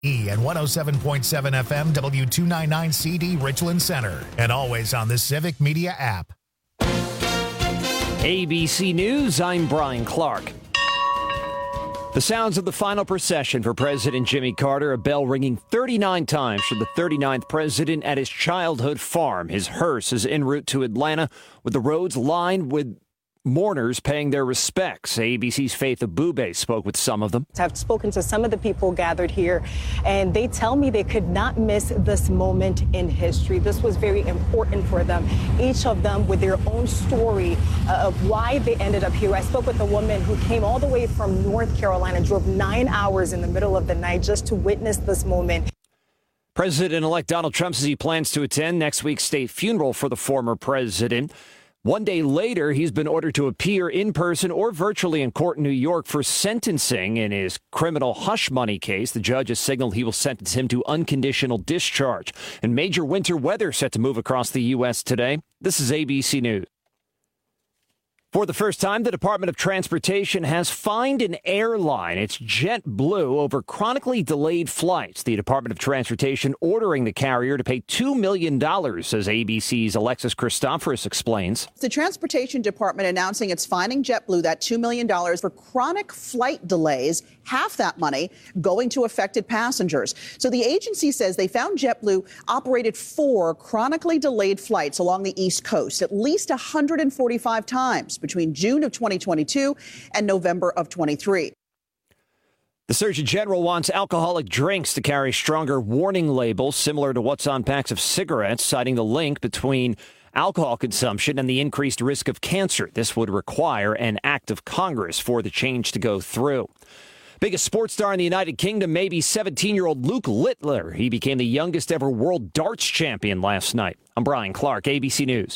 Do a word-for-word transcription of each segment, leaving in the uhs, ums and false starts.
E and one oh seven point seven F M W two ninety-nine C D Richland Center, and always on the Civic Media app. A B C News, I'm Brian Clark. The sounds of the final procession for President Jimmy Carter, a bell ringing thirty-nine times for the thirty-ninth president at his childhood farm. His hearse is en route to Atlanta, with the roads lined with mourners paying their respects. A B C's Faith Abube spoke with some of them. I've spoken to some of the people gathered here, and they tell me they could not miss this moment in history. This was very important for them, each of them with their own story uh, of why they ended up here. I spoke with a woman who came all the way from North Carolina, drove nine hours in the middle of the night just to witness this moment. President-elect Donald Trump says he plans to attend next week's state funeral for the former president. One day later, he's been ordered to appear in person or virtually in court in New York for sentencing in his criminal hush money case. The judge has signaled he will sentence him to unconditional discharge. And major winter weather set to move across the U S today. This is A B C News. For the first time, the Department of Transportation has fined an airline, it's JetBlue, over chronically delayed flights. The Department of Transportation ordering the carrier to pay two million dollars, as A B C's Alexis Christoforous explains. The Transportation Department announcing it's fining JetBlue that two million dollars for chronic flight delays, half that money going to affected passengers. So the agency says they found JetBlue operated four chronically delayed flights along the East Coast, at least one hundred forty-five times between June of twenty twenty-two and November of twenty-three. The Surgeon General wants alcoholic drinks to carry stronger warning labels similar to what's on packs of cigarettes, citing the link between alcohol consumption and the increased risk of cancer. This would require an act of Congress for the change to go through. Biggest sports star in the United Kingdom may be seventeen-year-old Luke Littler. He became the youngest ever world darts champion last night. I'm Brian Clark, A B C News.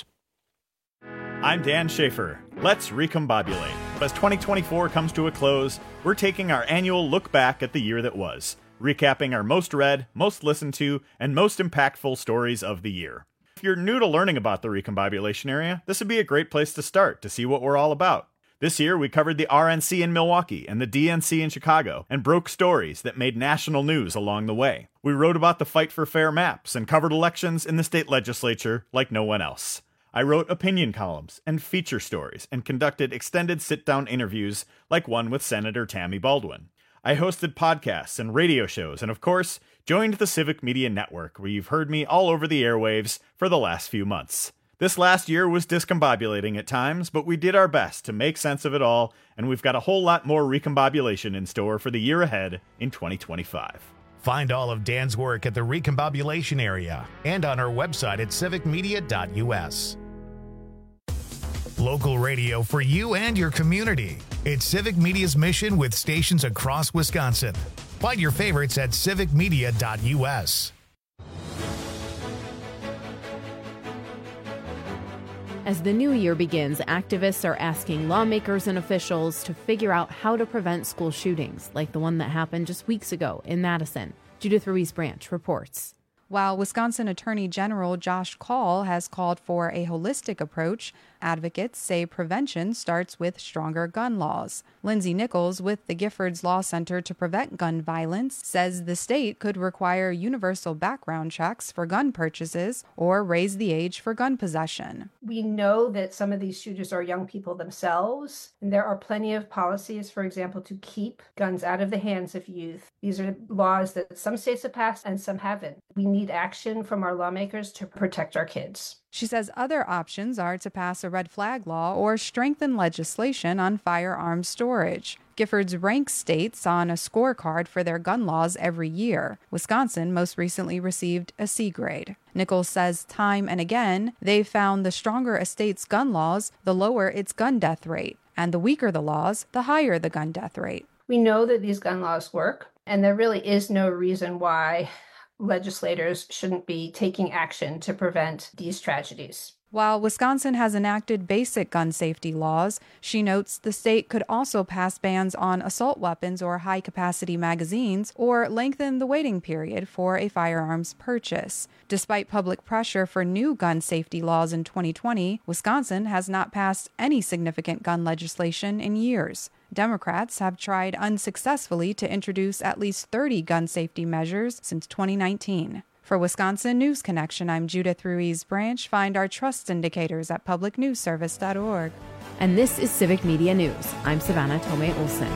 I'm Dan Schaefer. Let's recombobulate. As twenty twenty-four comes to a close, we're taking our annual look back at the year that was, recapping our most read, most listened to, and most impactful stories of the year. If you're new to learning about the recombobulation area, this would be a great place to start to see what we're all about. This year, we covered the R N C in Milwaukee and the D N C in Chicago and broke stories that made national news along the way. We wrote about the fight for fair maps and covered elections in the state legislature like no one else. I wrote opinion columns and feature stories and conducted extended sit-down interviews like one with Senator Tammy Baldwin. I hosted podcasts and radio shows and, of course, joined the Civic Media Network, where you've heard me all over the airwaves for the last few months. This last year was discombobulating at times, but we did our best to make sense of it all, and we've got a whole lot more recombobulation in store for the year ahead in twenty twenty-five. Find all of Dan's work at the recombobulation area and on our website at civic media dot u s. Local radio for you and your community. It's Civic Media's mission with stations across Wisconsin. Find your favorites at civic media dot u s. As the new year begins, activists are asking lawmakers and officials to figure out how to prevent school shootings, like the one that happened just weeks ago in Madison. Judith Ruiz Branch reports. While Wisconsin Attorney General Josh Kaul has called for a holistic approach, advocates say prevention starts with stronger gun laws. Lindsay Nichols with the Giffords Law Center to Prevent Gun Violence says the state could require universal background checks for gun purchases or raise the age for gun possession. We know that some of these shooters are young people themselves, and there are plenty of policies, for example, to keep guns out of the hands of youth. These are laws that some states have passed and some haven't. We need action from our lawmakers to protect our kids. She says other options are to pass a red flag law or strengthen legislation on firearms storage. Giffords ranks states on a scorecard for their gun laws every year. Wisconsin most recently received a C grade. Nichols says time and again, they've found the stronger a state's gun laws, the lower its gun death rate. And the weaker the laws, the higher the gun death rate. We know that these gun laws work, and there really is no reason why legislators shouldn't be taking action to prevent these tragedies. While Wisconsin has enacted basic gun safety laws, she notes the state could also pass bans on assault weapons or high-capacity magazines or lengthen the waiting period for a firearms purchase. Despite public pressure for new gun safety laws in twenty twenty, Wisconsin has not passed any significant gun legislation in years. Democrats have tried unsuccessfully to introduce at least thirty gun safety measures since twenty nineteen. For Wisconsin News Connection, I'm Judith Ruiz Branch. Find our trust indicators at public news service dot org. And this is Civic Media News. I'm Savannah Tomei Olson.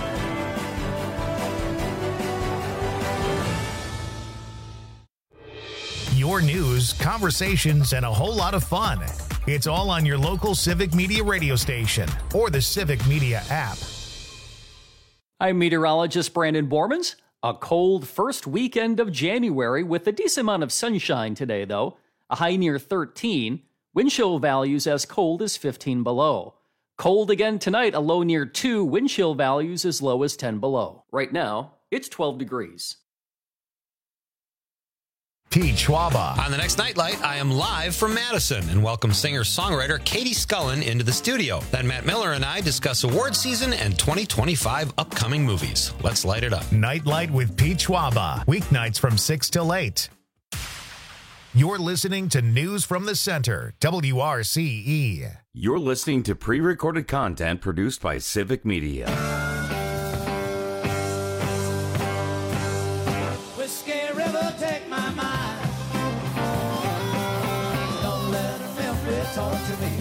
Your news, conversations, and a whole lot of fun. It's all on your local Civic Media radio station or the Civic Media app. I'm meteorologist Brandon Bormans. A cold first weekend of January with a decent amount of sunshine today, though. A high near thirteen. Wind chill values as cold as fifteen below. Cold again tonight, a low near two. Wind chill values as low as ten below. Right now, it's twelve degrees. Pete Schwaba. On the next Nightlight, I am live from Madison and welcome singer-songwriter Katie Scullen into the studio. Then Matt Miller and I discuss award season and twenty twenty-five upcoming movies. Let's light it up. Nightlight with Pete Schwaba. Weeknights from six till eight. You're listening to News from the Center, W R C E. You're listening to pre-recorded content produced by Civic Media. Whiskey River, take my mind. Talk to me.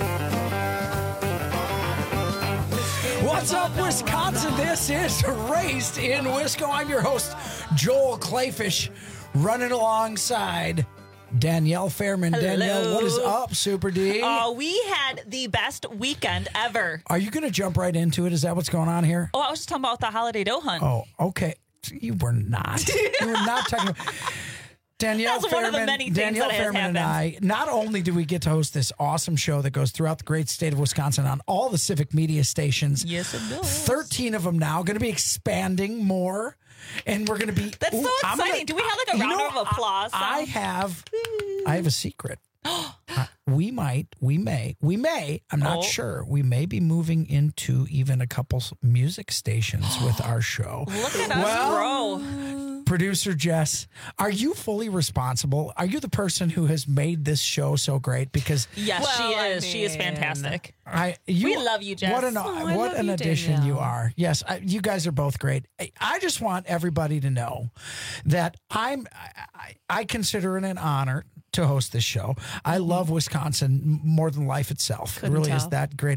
What's up, Wisconsin? This is Raised in Wisco. I'm your host, Joel Clayfish, running alongside Danielle Fairman. Hello. Danielle, what is up, Super D? Oh, we had the best weekend ever. Are you going to jump right into it? Is that what's going on here? Oh, I was just talking about the holiday doe hunt. Oh, okay. You were not. You were not talking about... Danielle That's Fairman, one of the many things Danielle that has Fairman and I, not only do we get to host this awesome show that goes throughout the great state of Wisconsin on all the Civic Media stations. Yes, it does. thirteen of them now, going to be expanding more. And we're going to be... That's ooh, so I'm exciting. Gonna, do we have like a round know, of applause? I, I have I have a secret. uh, we might, we may, we may, I'm not oh. sure. We may be moving into even a couple music stations with our show. Look at us well, grow. Producer Jess, are you fully responsible? Are you the person who has made this show so great? Because yes, well, she is. I mean, she is fantastic. I you, we love you, Jess. What an oh, what an you, addition Danielle. you are. Yes, I, you guys are both great. I, I just want everybody to know that I'm. I, I consider it an honor to host this show. I love Wisconsin more than life itself. Couldn't it really tell. is that great.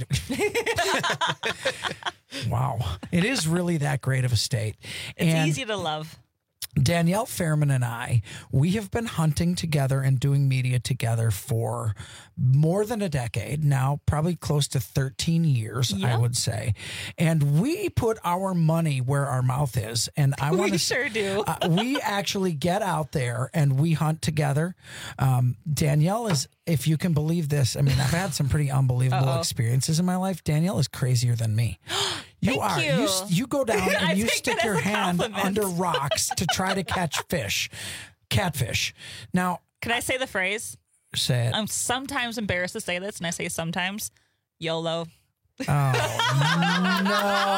Wow, it is really that great of a state. It's and easy to love. Danielle Fairman and I, we have been hunting together and doing media together for more than a decade now, probably close to thirteen years, Yep. I would say. And we put our money where our mouth is. And I want to We sure do. uh, we actually get out there and we hunt together. Um, Danielle is, if you can believe this, I mean, I've had some pretty unbelievable Uh-oh. experiences in my life. Danielle is crazier than me. You Thank are. you. You, you go down I and you take stick that your as a hand compliment. under rocks to try to catch fish, catfish. Now, Can I say the phrase? say it. I'm sometimes embarrassed to say this, and I say sometimes YOLO. Oh, no.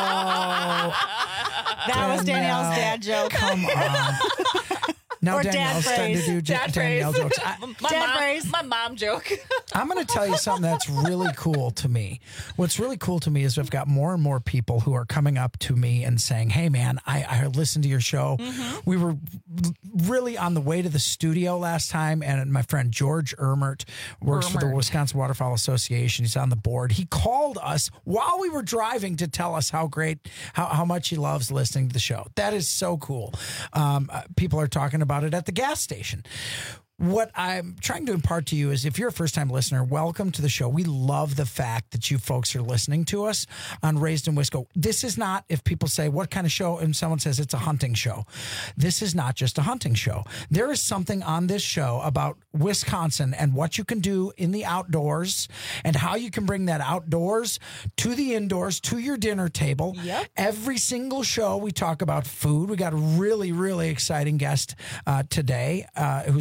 That was Danielle's dad joke. Come on. Now Or dad Danielle's starting to phrase. do Dad Danielle phrase. jokes. I, My Dad mom, phrase. my mom joke. I'm going to tell you something that's really cool to me. What's really cool to me is I've got more and more people who are coming up to me and saying, hey, man, I, I listened to your show. Mm-hmm. We were really on the way to the studio last time, and my friend George Ermert works for the Ermert. Wisconsin Waterfowl Association. He's on the board. He called us while we were driving to tell us how great, how, how much he loves listening to the show. That is so cool. Um, uh, people are talking about it at the gas station. What I'm trying to impart to you is if you're a first-time listener, welcome to the show. We love the fact that you folks are listening to us on Raised in Wisco. This is not, if people say, what kind of show? And someone says it's a hunting show. This is not just a hunting show. There is something on this show about Wisconsin and what you can do in the outdoors and how you can bring that outdoors to the indoors, to your dinner table. Yep. Every single show we talk about food. We got a really, really exciting guest uh, today uh, who's going to talk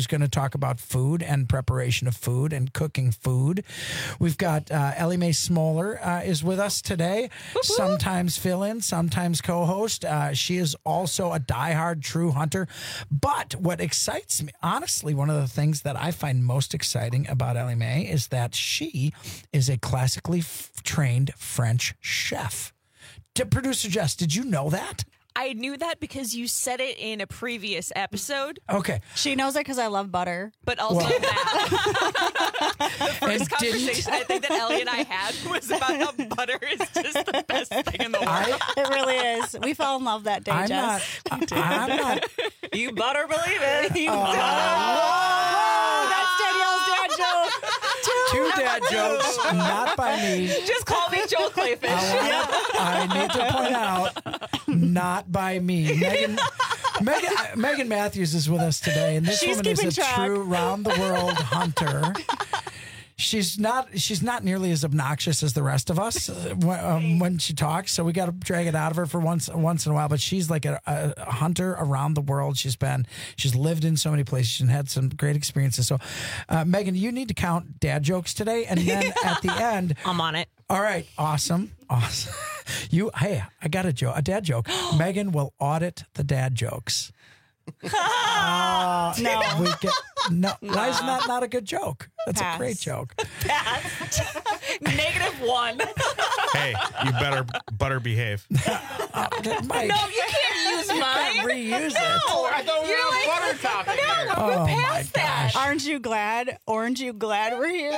talk about food and preparation of food and cooking food. We've got uh, Ellie Mae Smoller uh, is with us today. Sometimes fill in, sometimes co-host. Uh, she is also a diehard true hunter. But what excites me, honestly, one of the things that I find most exciting about Ellie Mae is that she is a classically f- trained French chef. D- Producer Jess, did you know that? I knew that because you said it in a previous episode. Okay. She knows it because I love butter. But also Well- that. The first And didn't- conversation I think that Ellie and I had was about how butter is just the best thing in the world. I, It really is. We fell in love that day, I'm not. Jess. I- I'm not. You better believe it. You Oh. Oh, that's Danielle's dad joke. Two dad jokes, not by me. Just call me Joel Clayfish. I, I need to point out, not by me. Megan, Megan, Megan Matthews is with us today, and this She's woman is keeping a track. true round-the-world hunter. She's not. She's not nearly as obnoxious as the rest of us uh, when, um, when she talks. So we got to drag it out of her for once, once in a while. But she's like a, a hunter around the world. She's been. She's lived in so many places and had some great experiences. So, uh, Megan, you need to count dad jokes today, and then at the end, I'm on it. all right, awesome, awesome. You, hey, I got a joke, a dad joke. Megan will audit the dad jokes. Uh, No. we get no. Why is that not a good joke? That's Pass. a great joke. Negative one. Hey, you better butter behave. Uh, Mike, No, you can't use you mine. can't reuse it. No, I thought we You're were like, butter topic no, here. no, we're Oh, past my that. gosh. Aren't you glad? Aren't you glad we're here?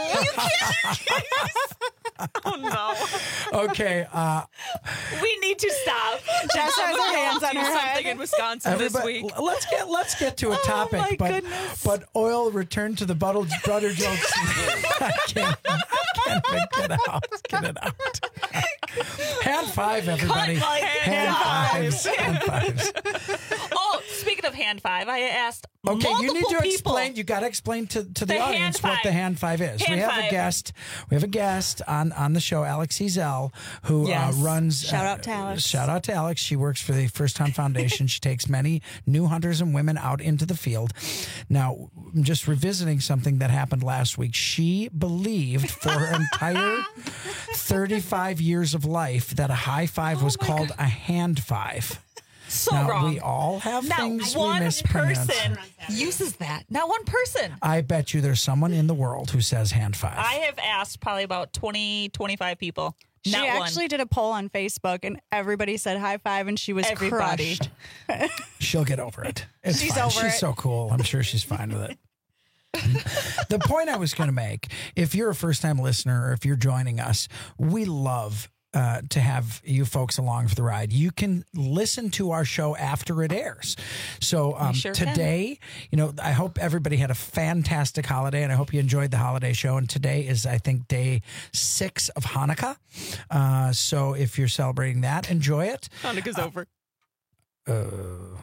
Oh no, Okay, uh, we need to stop. Jess has her hands on Do her something head. in Wisconsin this everybody, week. let's get let's get to a topic. my but goodness. but oil return to the butter, butter jokes. I can't, I can't make it out. Get it out. Hand five, everybody. Cut, Mike. Hand Hand fives. Hand fives. Oh, speaking of hand five, I asked Okay, you need to multiple explain. people. You got to explain to, to the, The hand audience what five. the hand five is. Hand we have a five. guest. We have a guest on, on the show, Alex Ezel, who Yes. uh, runs. Shout uh, out to Alex. Shout out to Alex. She works for the First Hunt Foundation. She takes many new hunters and women out into the field. Now, I'm just revisiting something that happened last week. She believed for her entire thirty-five years of life that a high five was called a hand five. So now, wrong. we all have Now, things we one mispronounce. person uses that. Not one person. I bet you there's someone in the world who says hand five. I have asked probably about twenty, twenty-five people. She Not actually one. did a poll on Facebook, and everybody said high five, and she was Everybody. crushed. She'll get over it. It's She's fine. over She's it. so cool. I'm sure she's fine with it. The point I was going to make, if you're a first time listener or if you're joining us, we love uh, to have you folks along for the ride. You can listen to our show after it airs. So um, sure can. today, you know, I hope everybody had a fantastic holiday, and I hope you enjoyed the holiday show. And today is, I think, day six of Hanukkah. Uh, so if you're celebrating that, enjoy it. Hanukkah's over. Uh,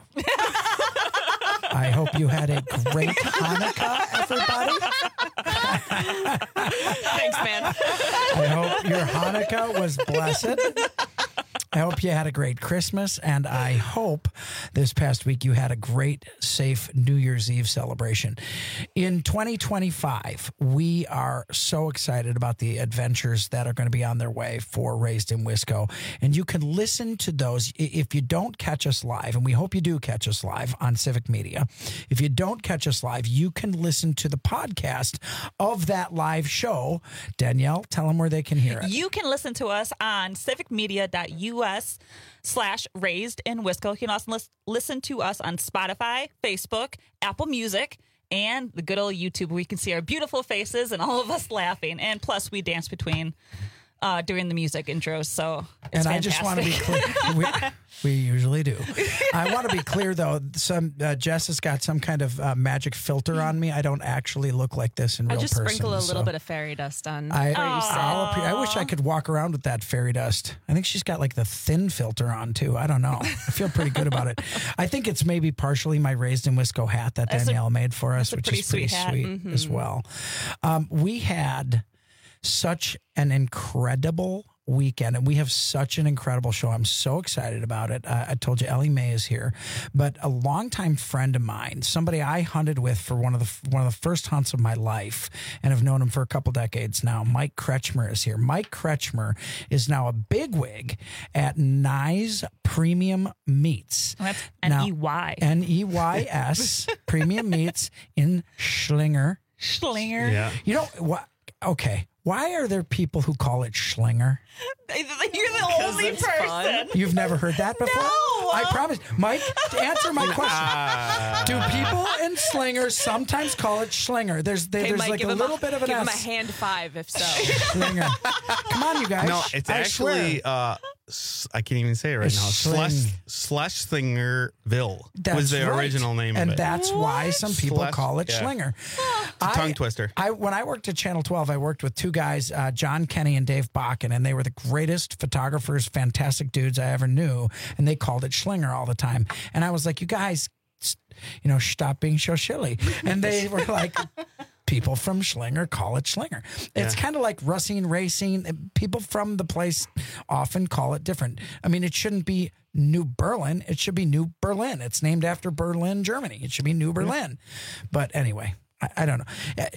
I hope you had a great Hanukkah, everybody. Thanks, man. I hope your Hanukkah was blessed. I hope you had a great Christmas, and I hope this past week you had a great, safe New Year's Eve celebration. In twenty twenty-five, we are so excited about the adventures that are going to be on their way for Raised in Wisco, and you can listen to those I- if you don't catch us live, and we hope you do catch us live on Civic Media. If you don't catch us live, you can listen to the podcast of that live show. Danielle, tell them where they can hear it. You can listen to us on civicmedia.us slash raised in Wisco. You can also lis- listen to us on Spotify, Facebook, Apple Music, and the good old YouTube where you can see our beautiful faces and all of us laughing. And plus, we dance between uh, during the music intros. So it's and I fantastic. just want to be clear. We, we usually do. I want to be clear, though. Some uh, Jess has got some kind of uh, magic filter on me. I don't actually look like this in I real just person. sprinkle a little so bit of fairy dust on I, where you I'll sit. appre- I wish I could walk around with that fairy dust. I think she's got like the thin filter on too. I don't know. I feel pretty good about it. I think it's maybe partially my Raised in Wisco hat that That's a- Danielle made for us, that's a which pretty is pretty sweet hat. sweet Mhm. as well. Um, we had such an incredible weekend, and we have such an incredible show. I'm so excited about it. Uh, I told you Ellie Mae is here, but a longtime friend of mine, somebody I hunted with for one of the one of the first hunts of my life, and have known him for a couple decades now. Mike Kretschmer is here. Mike Kretschmer is now a bigwig at Nye's Premium Meats. That's N E Y. N E Y S Premium Meats in Schlinger. Schlinger. Yeah. You know what? Okay. Why are there people who call it Schlinger? You're the only person. Fun. You've never heard that before? No. I promise. Mike, to answer my question, do people in Slinger sometimes call it Schlinger? There's there, Hey, there's Mike, like give a him little bit of an give S. him a hand five if so. Schlinger. Come on, you guys. No, it's I actually, swear. uh, s- I can't even say it right It's now. Schling. Slash Slingerville That's was the right. original name and of it. that's why some people Slash- call it yeah. Schlinger. It's a tongue twister. I when I worked at Channel twelve, I worked with two guys, uh, John Kenny and Dave Bakken, and they were the greatest photographers, fantastic dudes I ever knew, and they called it Schlinger all the time. And I was like, you guys, you know, stop being so silly. And they were like, people from Schlinger call it Schlinger. It's Yeah. kind of like Racine Racing. People from the place often call it different. I mean, it shouldn't be New Berlin. It should be New Berlin. It's named after Berlin, Germany. It should be New Berlin. But anyway, I, I don't know. Uh,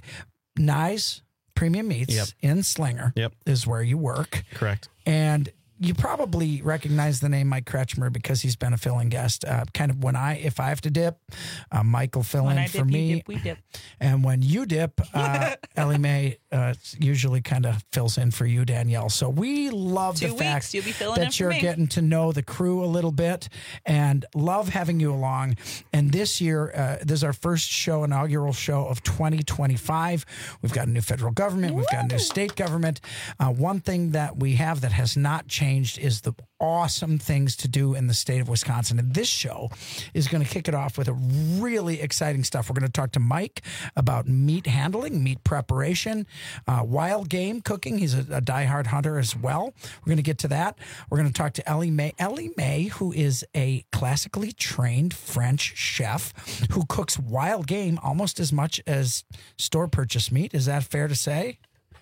Nye's Premium Meats Yep. in Slinger Yep. is where you work. Correct. And you probably recognize the name Mike Kretschmer because he's been a fill-in guest. Uh, kind of when I, if I have to dip, uh, Mike will fill When in I for dip, me. you dip, we dip. And when you dip, uh, Ellie Mae uh, usually kind of fills in for you, Danielle. So we love Two the weeks, fact you'll be filling in that for you're me. getting to know the crew a little bit and love having you along. And this year, uh, this is our first show, inaugural show of twenty twenty-five. We've got a new federal government. We've got a new state government. Uh, one thing that we have that has not changed is the awesome things to do in the state of Wisconsin. And this show is going to kick it off with a really exciting stuff. We're going to talk to Mike about meat handling, meat preparation, uh, wild game cooking. He's a, a diehard hunter as well. We're going to get to that. We're going to talk to Ellie Mae. Ellie Mae, who is a classically trained French chef who cooks wild game almost as much as store purchase meat. Is that fair to say?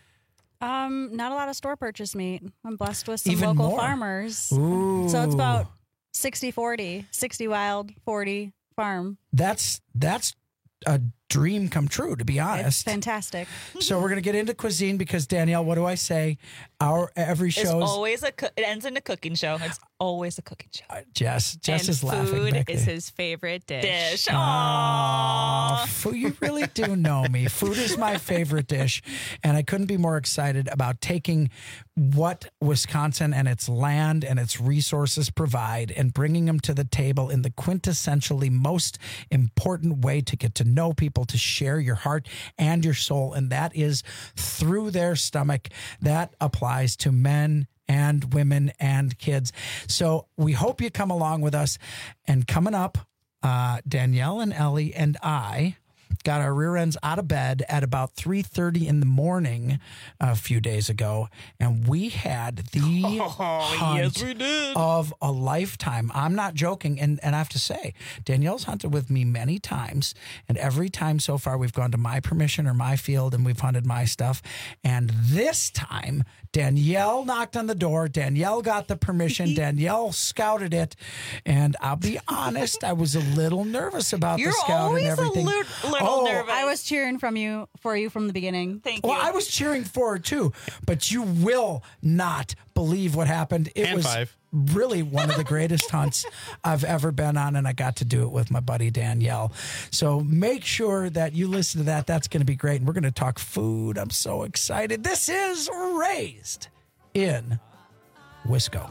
Um, not a lot of store purchase meat. I'm blessed with some Even local more. farmers. Ooh. So it's about sixty forty, sixty wild, forty farm. That's that's a dream come true, to be It's honest. fantastic. So we're going to get into cuisine because, Danielle, what do I say? Our every It's show is always a. Co- it ends in a cooking show. It's always a cooking show. Jess. Jess and is laughing food back is there. his favorite dish. Dish. Aw, Aww. food, you really do know me. Food is my favorite dish, and I couldn't be more excited about taking what Wisconsin and its land and its resources provide and bringing them to the table in the quintessentially most important way to get to know people, to share your heart and your soul, and that is through their stomach. That applies to men and women and kids. So we hope you come along with us. And coming up, uh, Danielle and Ellie and I got our rear ends out of bed at about three thirty in the morning a few days ago, and we had the Oh, hunt yes, we did. of a lifetime. I'm not joking, and, and I have to say, Danielle's hunted with me many times, and every time so far we've gone to my permission or my field, and we've hunted my stuff, and this time Danielle knocked on the door, Danielle got the permission, Danielle scouted it, and I'll be honest, I was a little nervous about You're the scout always and everything. a little, little Oh, nervous. I was cheering from you for you from the beginning. Thank you. Well, I was cheering for her too, but you will not believe what happened. It And was five. really one of the greatest hunts I've ever been on, and I got to do it with my buddy Danielle. So make sure that you listen to that. That's going to be great. And we're going to talk food. I'm so excited. This is Raised in Wisco.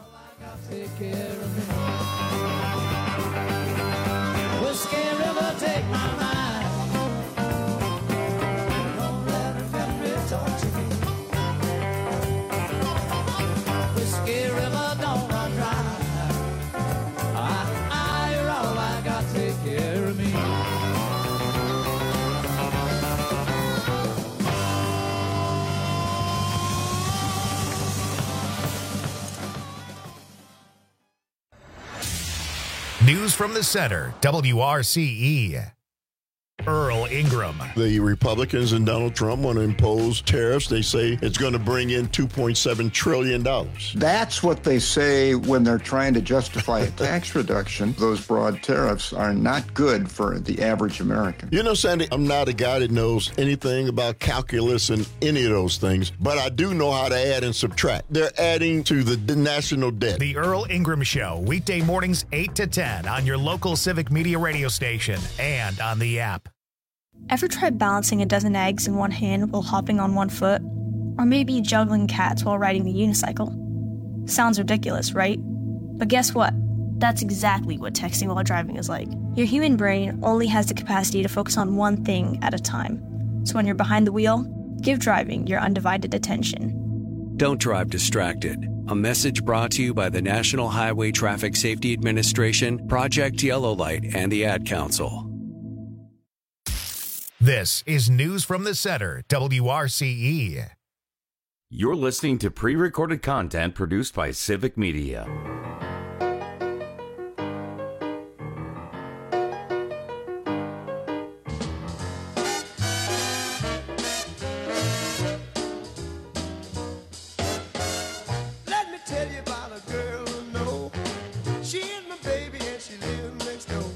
Whiskey River, take my mind. Don't let her memory talk to me. Whiskey River, don't run dry. I, I, you're all I got, take care of me. News from the center, W R C E. Earl Ingram. The Republicans and Donald Trump want to impose tariffs. They say it's going to bring in two point seven trillion dollars. That's what they say when they're trying to justify a tax reduction. Those broad tariffs are not good for the average American. You know, Sandy, I'm not a guy that knows anything about calculus and any of those things, but I do know how to add and subtract. They're adding to the national debt. The Earl Ingram Show, weekday mornings eight to ten on your local Civic Media radio station and on the app. Ever tried balancing a dozen eggs in one hand while hopping on one foot? Or maybe juggling cats while riding a unicycle? Sounds ridiculous, right? But guess what? That's exactly what texting while driving is like. Your human brain only has the capacity to focus on one thing at a time. So when you're behind the wheel, give driving your undivided attention. Don't drive distracted. A message brought to you by the National Highway Traffic Safety Administration, Project Yellow Light, and the Ad Council. This is News from the Center, W R C E. You're listening to pre-recorded content produced by Civic Media. Let me tell you about a girl who know. She is my baby and she lives next door.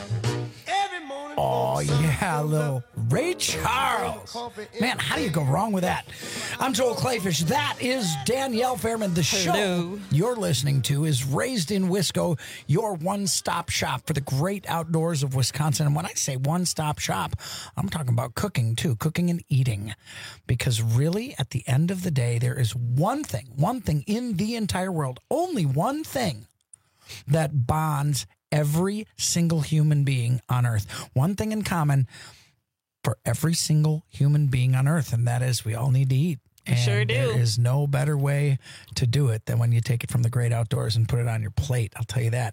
Every morning. Oh, yeah, little Ray Charles. Man, how do you go wrong with that? I'm Joel Clayfish. That is Danielle Fairman. The show Hello. you're listening to is Raised in Wisco, your one-stop shop for the great outdoors of Wisconsin. And when I say one-stop shop, I'm talking about cooking, too, cooking and eating. Because really, at the end of the day, there is one thing, one thing in the entire world, only one thing that bonds every single human being on Earth. One thing in common for every single human being on Earth, and that is we all need to eat. And sure do. There is no better way to do it than when you take it from the great outdoors and put it on your plate. I'll tell you that.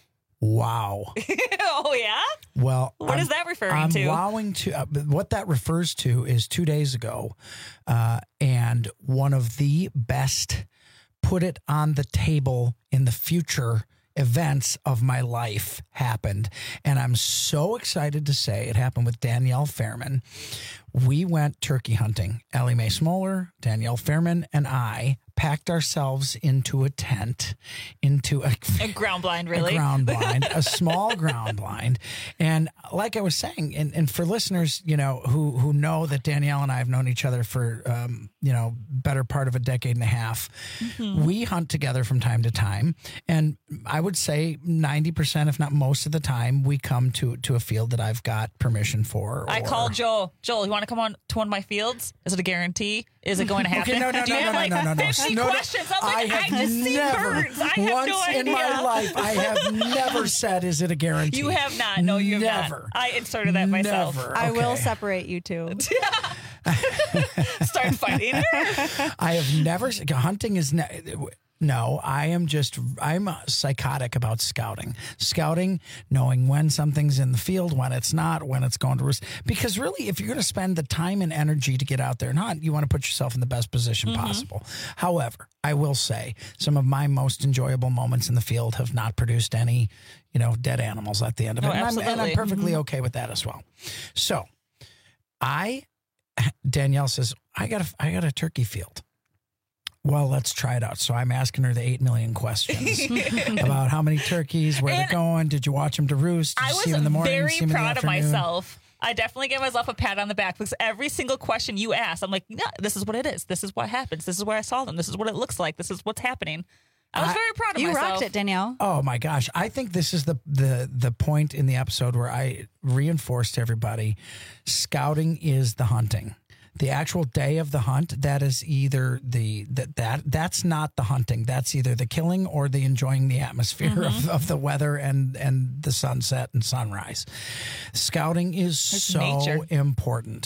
Wow. Oh, yeah? Well, what I'm, is that referring I'm to? wowing to uh, what that refers to is two days ago, uh, and one of the best put it on the table in the future events of my life happened. And I'm so excited to say it happened with Danielle Fairman. We went turkey hunting. Ellie Mae Smoller, Danielle Fairman, and I packed ourselves into a tent, into a, a ground blind, really. A ground blind, a small ground blind. And like I was saying, and, and for listeners, you know, who who know that Danielle and I have known each other for, um, you know, better part of a decade and a half, mm-hmm. we hunt together from time to time. And I would say ninety percent, if not most of the time, we come to, to a field that I've got permission for. Or, I called Joel. Joel, you want to come on to one of my fields? Is it a guarantee? Is it going to happen? Okay, no, no, Do no, you no, have like no, no, no, fifty no, no. questions? I'm like, I I, have just see never, birds. I have once no idea. in my life, I have never said, is it a guarantee? You have not. No, you have never. not. I inserted that myself. Never. I Okay. will separate you two. Start fighting. I have never, hunting is, ne- no, I am just, I'm psychotic about scouting. Scouting, knowing when something's in the field, when it's not, when it's going to risk. Because really, if you're going to spend the time and energy to get out there and hunt, you want to put yourself in the best position mm-hmm. possible. However, I will say some of my most enjoyable moments in the field have not produced any, you know, dead animals at the end of no, it. And I'm, and I'm perfectly mm-hmm. okay with that as well. So I, Danielle says, I got a, I got a turkey field. Well, let's try it out. So I'm asking her the eight million questions about how many turkeys, where and they're going. Did you watch them to roost? Did I you was see them in the morning, very see them in the proud of afternoon? myself. I definitely gave myself a pat on the back because every single question you asked, I'm like, yeah, this is what it is. This is what happens. This is where I saw them. This is what it looks like. This is what's happening. I was I, very proud of you myself. You rocked it, Danielle. Oh, my gosh. I think this is the, the, the point in the episode where I reinforced to everybody, scouting is the hunting. The actual day of the hunt, that is either the that that that's not the hunting. That's either the killing or the enjoying the atmosphere mm-hmm. of, of the weather and and the sunset and sunrise. Scouting is it's so nature. important.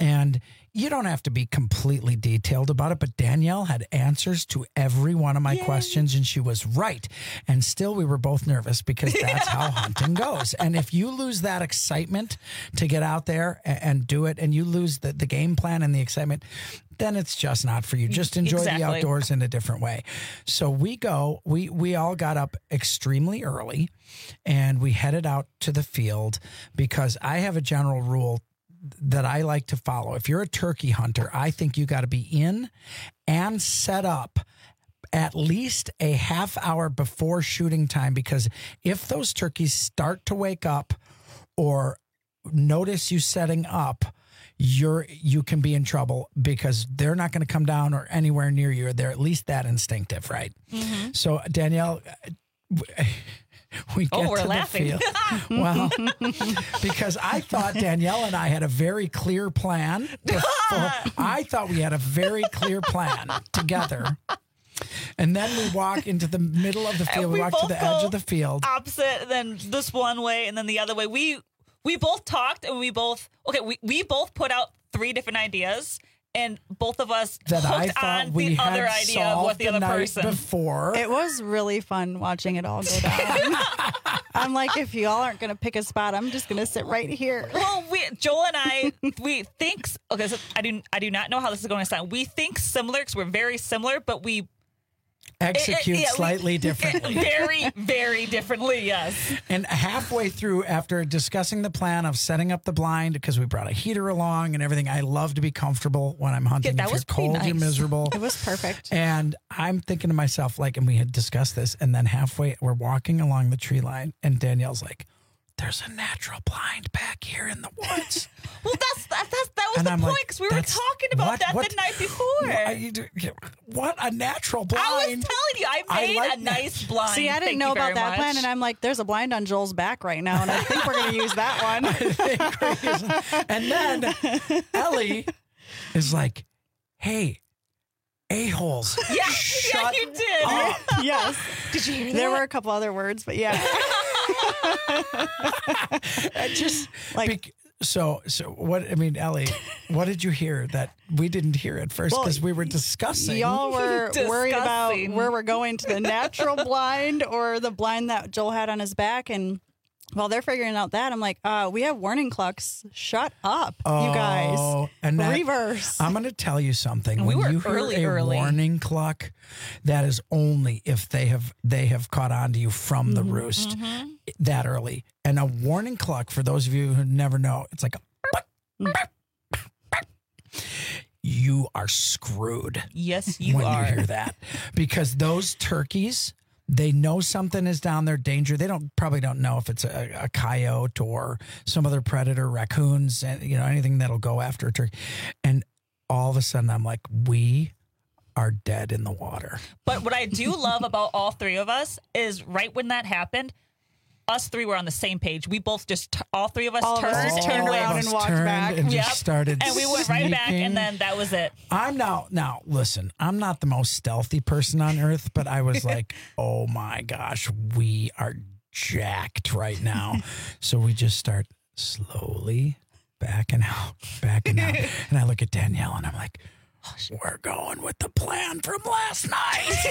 And you don't have to be completely detailed about it, but Danielle had answers to every one of my Yay. questions, and she was right. And still, we were both nervous because that's how hunting goes. And if you lose that excitement to get out there and, and do it, and you lose the, the game plan and the excitement, then it's just not for you. Just enjoy exactly. the outdoors in a different way. So we go, we, we all got up extremely early, and we headed out to the field because I have a general rule that I like to follow. If you're a turkey hunter, I think you got to be in and set up at least a half hour before shooting time, because if those turkeys start to wake up or notice you setting up, you're you can be in trouble because they're not going to come down or anywhere near you. They're at least that instinctive, right? Mm-hmm. So Danielle, we get oh, we're to laughing. the field. Well, because I thought Danielle and I had a very clear plan. Before, I thought we had a very clear plan together. And then we walk into the middle of the field. We, we walk to the edge of the field. Opposite, then this one way and then the other way. We we both talked and we both, okay, we, we both put out three different ideas. And both of us that hooked I thought on we the other idea of what the, the other person. Before. It was really fun watching it all go down. I'm like, if y'all aren't going to pick a spot, I'm just going to sit right here. Well, we, Joel and I, we think. Okay, so I do. I do not know how this is going to sound. We think similar because we're very similar, but we execute it, it, yeah, slightly we, differently. Very, very differently, yes. And halfway through, after discussing the plan of setting up the blind, because we brought a heater along and everything, I love to be comfortable when I'm hunting. Yeah, that if was you're cold, nice. you're miserable. It was perfect. And I'm thinking to myself, like, and we had discussed this, and then halfway, we're walking along the tree line, and Danielle's like, there's a natural blind back here in the woods. Well, that's that, that's, that was And the I'm point, like, because we were that's- talking about what- that what- the night before. What, you do- what a natural blind. I was telling you, I I made like a nice blind. See, I didn't Thank know you about very that much. plan, and I'm like, there's a blind on Joel's back right now, and I think we're going to use that one. I think we're using- and then Ellie is like, hey, a-holes. Yeah, yeah, shut you did. up. Yes. Did you hear There that? were a couple other words, but yeah. I just Like- bec- so so what I mean, Ellie, what did you hear that we didn't hear at first Well, because we were discussing? Y'all were worried about Discussing. where we're going to the natural blind or the blind that Joel had on his back. And while they're figuring out that, I'm like, uh, we have warning clucks. Shut up, Oh, you guys. and that- Reverse. I'm going to tell you something. We when were you hear early, a early. warning cluck, that is only if they have they have caught on to you from the roost Mm-hmm. that early. And a warning cluck, for those of you who never know, it's like a you are screwed. Yes, you when are. you hear that, because those turkeys, they know something is down there, danger. They don't probably don't know if it's a, a coyote or some other predator, raccoons, and you know anything that'll go after a turkey. And all of a sudden, I'm like, we are dead in the water. But what I do love about all three of us is right when that happened, us three were on the same page. We both just, t- all three of us All of us turned, just and turned went- around and walked turned back. and Yep. just started, and we went right back, sneaking. and then that was it. I'm now now listen, I'm not the most stealthy person on earth, but I was like, oh my gosh, we are jacked right now. So we just start slowly backing out, backing out. And I look at Danielle and I'm like, we're going with the plan from last night.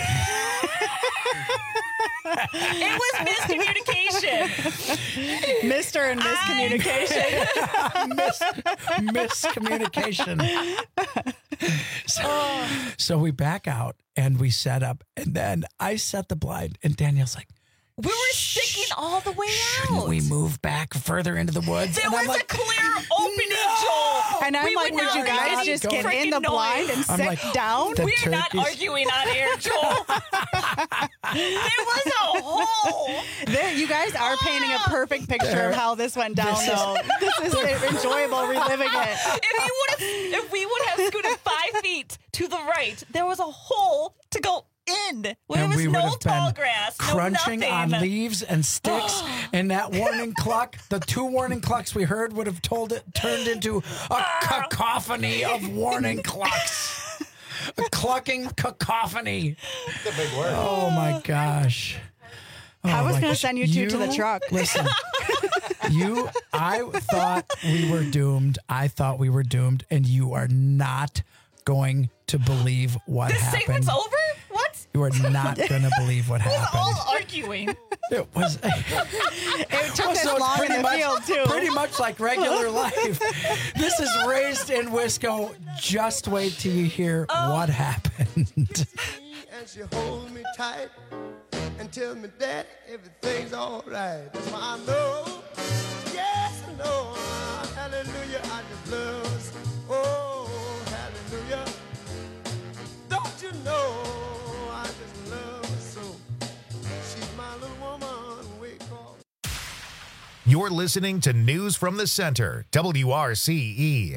It was miscommunication. Mister and miscommunication. Mis- miscommunication. So, so we back out and we set up, and then I set the blind, and Danielle's like, We were sticking all the way shouldn't out. we move back further into the woods? There And I'm was like, a clear opening, Joel. And I'm We like, would would not you guys make just any get in the freaking blind noise. and I'm sit like, down? the We're not turkeys- arguing on air, Joel. There was a hole. There, you guys are painting a perfect picture There- of how this went down, this is- though. This is enjoyable reliving it. If you would have, if we would have scooted five feet to the right, there was a hole to go in. There and was we would no have tall been grass, no crunching nothing. on leaves and sticks, and that warning cluck, the two warning clucks we heard would have told it turned into a cacophony of warning clucks, a clucking cacophony. That's a big word. Oh my gosh! Oh I was my going to gosh. send you two to the truck. Listen, You, I thought we were doomed. I thought we were doomed, and you are not going to believe what This happened. segment's over? What? You are not going to believe what Who's happened. all arguing? It was. It took this So it's long in pretty the much, field, too. Pretty much like regular life. This is Raised in Wisco. Just wait till you hear Oh. what happened. And she hold me tight and tell me that everything's all right. That's why I know, yes, I know, hallelujah, I just love, oh, hallelujah. Don't you know, I just love her so. She's my little woman, we call. You're listening to News from the Center, W R C E.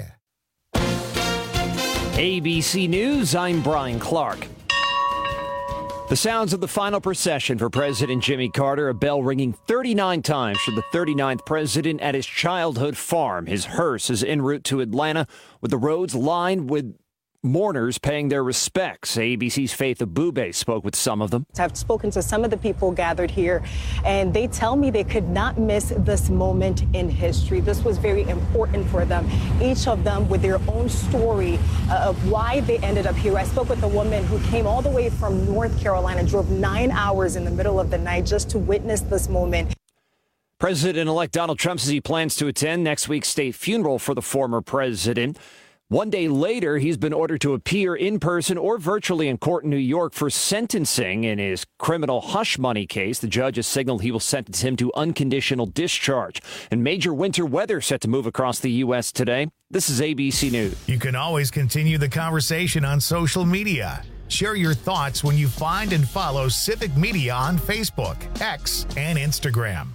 A B C News, I'm Brian Clark. The sounds of the final procession for President Jimmy Carter, a bell ringing thirty-nine times for the thirty-ninth president at his childhood farm. His hearse is en route to Atlanta with the roads lined with mourners paying their respects. A B C's Faith Abube spoke with some of them. I've spoken to some of the people gathered here, and they tell me they could not miss this moment in history. This was very important for them, each of them with their own story uh, of why they ended up here. I spoke with a woman who came all the way from North Carolina, drove nine hours in the middle of the night just to witness this moment. President-elect Donald Trump says he plans to attend next week's state funeral for the former president. One day later, he's been ordered to appear in person or virtually in court in New York for sentencing in his criminal hush money case. The judge has signaled he will sentence him to unconditional discharge. And major winter weather set to move across the U S today. This is A B C News. You can always continue the conversation on social media. Share your thoughts when you find and follow Civic Media on Facebook, X, and Instagram.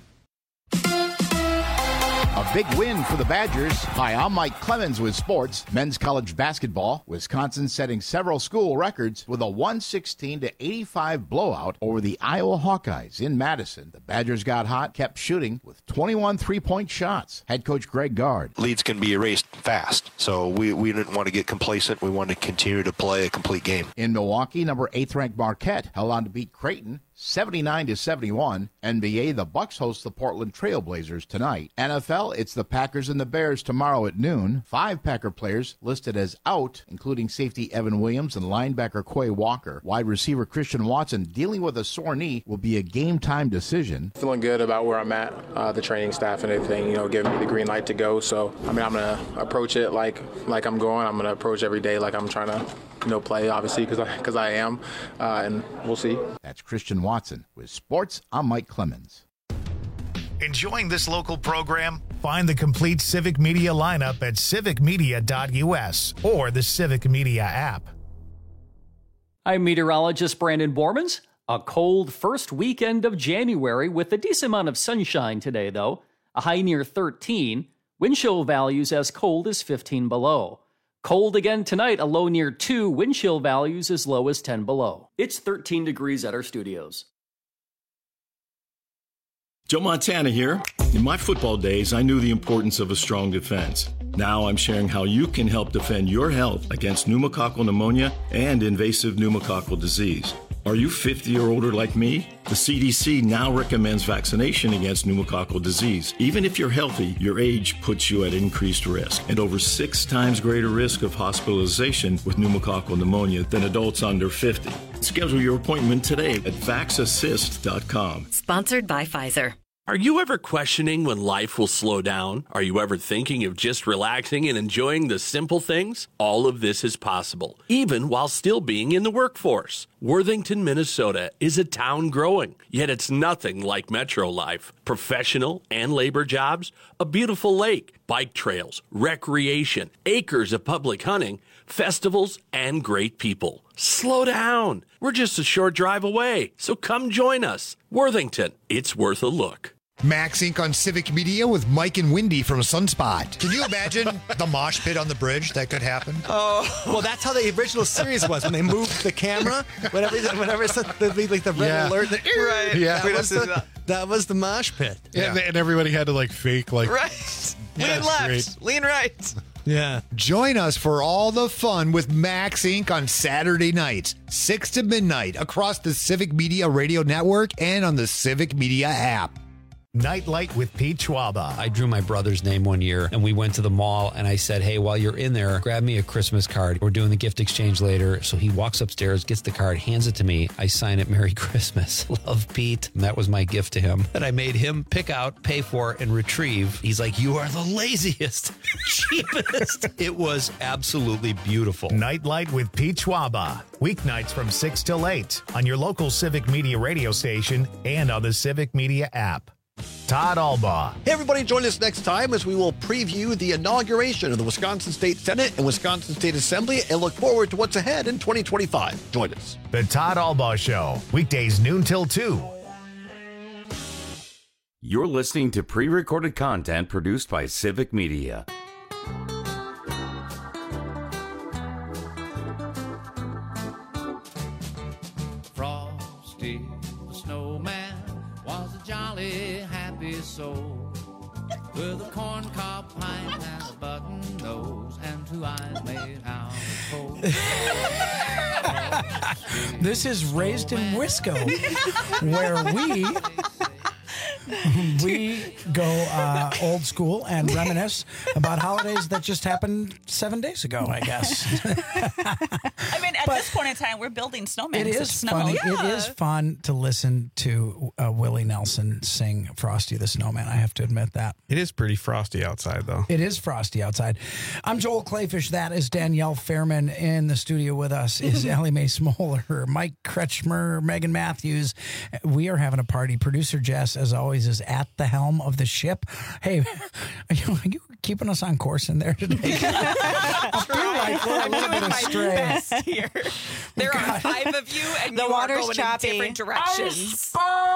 A big win for the Badgers. Hi, I'm Mike Clemens with sports. Men's college basketball. Wisconsin setting several school records with a one sixteen to eighty-five blowout over the Iowa Hawkeyes in Madison. The Badgers got hot, kept shooting with twenty-one three-point shots. Head coach Greg Gard. Leads can be erased fast, so we, we didn't want to get complacent. We wanted to continue to play a complete game. In Milwaukee, number eighth-ranked Marquette held on to beat Creighton seventy-nine to seventy-one. N B A, the Bucks host the Portland Trail Blazers tonight. N F L, it's the Packers and the Bears tomorrow at noon. Five Packer players listed as out, including safety Evan Williams and linebacker Quay Walker. Wide receiver Christian Watson, dealing with a sore knee, will be a game-time decision. Feeling good about where I'm at, uh, the training staff and everything, you know, giving me the green light to go. So, I mean, I'm going to approach it like like I'm going. I'm going to approach every day like I'm trying to, you know, play, obviously, because I, cause I am, uh, and we'll see. That's Christian Watson. With sports, I'm Mike Clemens. Enjoying this local program? Find the complete Civic Media lineup at civic media dot U S or the Civic Media app. I'm meteorologist Brandon Bormans. A cold first weekend of January with a decent amount of sunshine today, though. A high near thirteen. Wind chill values as cold as fifteen below. Cold again tonight, a low near two. Wind chill values as low as ten below. It's thirteen degrees at our studios. Joe Montana here. In my football days, I knew the importance of a strong defense. Now I'm sharing how you can help defend your health against pneumococcal pneumonia and invasive pneumococcal disease. Are you fifty or older like me? The C D C now recommends vaccination against pneumococcal disease. Even if you're healthy, your age puts you at increased risk and over six times greater risk of hospitalization with pneumococcal pneumonia than adults under fifty. Schedule your appointment today at vax assist dot com. Sponsored by Pfizer. Are you ever questioning when life will slow down? Are you ever thinking of just relaxing and enjoying the simple things? All of this is possible, even while still being in the workforce. Worthington, Minnesota is a town growing, yet it's nothing like metro life. Professional and labor jobs, a beautiful lake, bike trails, recreation, acres of public hunting, festivals, and great people. Slow down. We're just a short drive away, so come join us. Worthington, it's worth a look. Max Incorporated on Civic Media with Mike and Wendy from Sunspot. Can you imagine the mosh pit on the bridge that could happen? Oh, well, that's how the original series was when they moved the camera. Whenever, whenever it's the, like the red Yeah. alert, the, Right. Yeah, We that was, don't do the, that. that was the mosh pit. And, and everybody had to like fake like Right. Yeah, Lean that's left, great. lean right. Yeah. Join us for all the fun with Max Incorporated on Saturday nights, six to midnight, across the Civic Media Radio Network and on the Civic Media app. Nightlight with Pete Schwaba. I drew my brother's name one year, and we went to the mall, and I said, hey, while you're in there, grab me a Christmas card. We're doing the gift exchange later. So he walks upstairs, gets the card, hands it to me. I sign it, Merry Christmas. Love, Pete. And that was my gift to him. And I made him pick out, pay for, and retrieve. He's like, you are the laziest, cheapest. It was absolutely beautiful. Nightlight with Pete Schwaba. Weeknights from six till eight on your local Civic Media radio station and on the Civic Media app. Todd Albaugh. Hey, everybody, join us next time as we will preview the inauguration of the Wisconsin State Senate and Wisconsin State Assembly and look forward to what's ahead in twenty twenty-five. Join us. The Todd Albaugh Show, weekdays noon till two. You're listening to pre-recorded content produced by Civic Media. Frosty the Snowman was a jolly happy soul with a corncob pipe and a button nose and two eyes made out of coal. This is Raised in Wisco, where we we go uh, old school and reminisce about holidays that just happened seven days ago, I guess. I mean, at this point in time, we're building snowmen. It is snow. funny. Yeah. It is fun to listen to uh, Willie Nelson sing Frosty the Snowman. I have to admit that. It is pretty frosty outside, though. It is frosty outside. I'm Joel Clayfish. That is Danielle Fairman. In the studio with us is Ellie Mae Smoller, Mike Kretschmer, Megan Matthews. We are having a party. Producer Jess, as always, is at the helm of the ship. Hey, are you, are you keeping us on course in there today? I feel like we're a I'm little doing bit my astray. best here. There are five of you, and The you water's are going choppy. in different directions.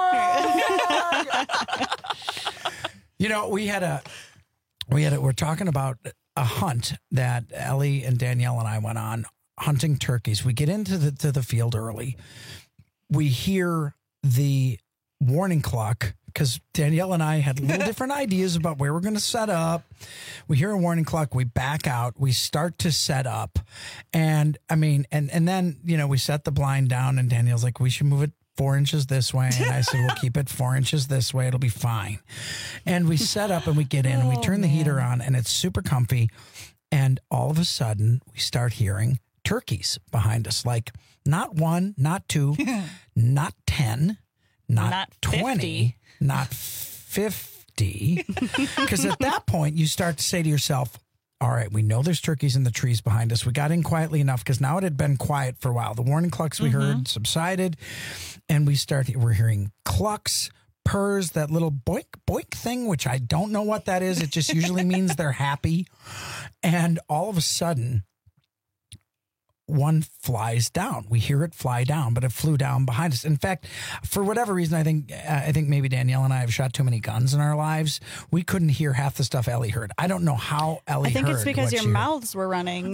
You know, we had a, we had a, we're talking about a hunt that Ellie and Danielle and I went on, hunting turkeys. We get into the to the field early. We hear the warning clock because Danielle and I had little different ideas about where we're going to set up. We hear a warning clock. We back out. We start to set up. And I mean, and, and then, you know, we set the blind down and Danielle's like, we should move it four inches this way. And I said, we'll keep it four inches this way. It'll be fine. And we set up and we get in and we turn the heater on and it's super comfy. And all of a sudden we start hearing turkeys behind us. Like not one, not two, not ten, not, Not twenty, fifty. not fifty. Because at that point you start to say to yourself, all right, we know there's turkeys in the trees behind us. We got in quietly enough because now it had been quiet for a while. The warning clucks we Mm-hmm. heard subsided, and we start. We're hearing clucks, purrs, that little boink boink thing, which I don't know what that is. It just usually means they're happy. And all of a sudden, one flies down. We hear it fly down, but it flew down behind us. In fact, for whatever reason, I think uh, I think maybe Danielle and I have shot too many guns in our lives. We couldn't hear half the stuff Ellie heard. I don't know how Ellie I think heard it's because what your she heard. mouths were running.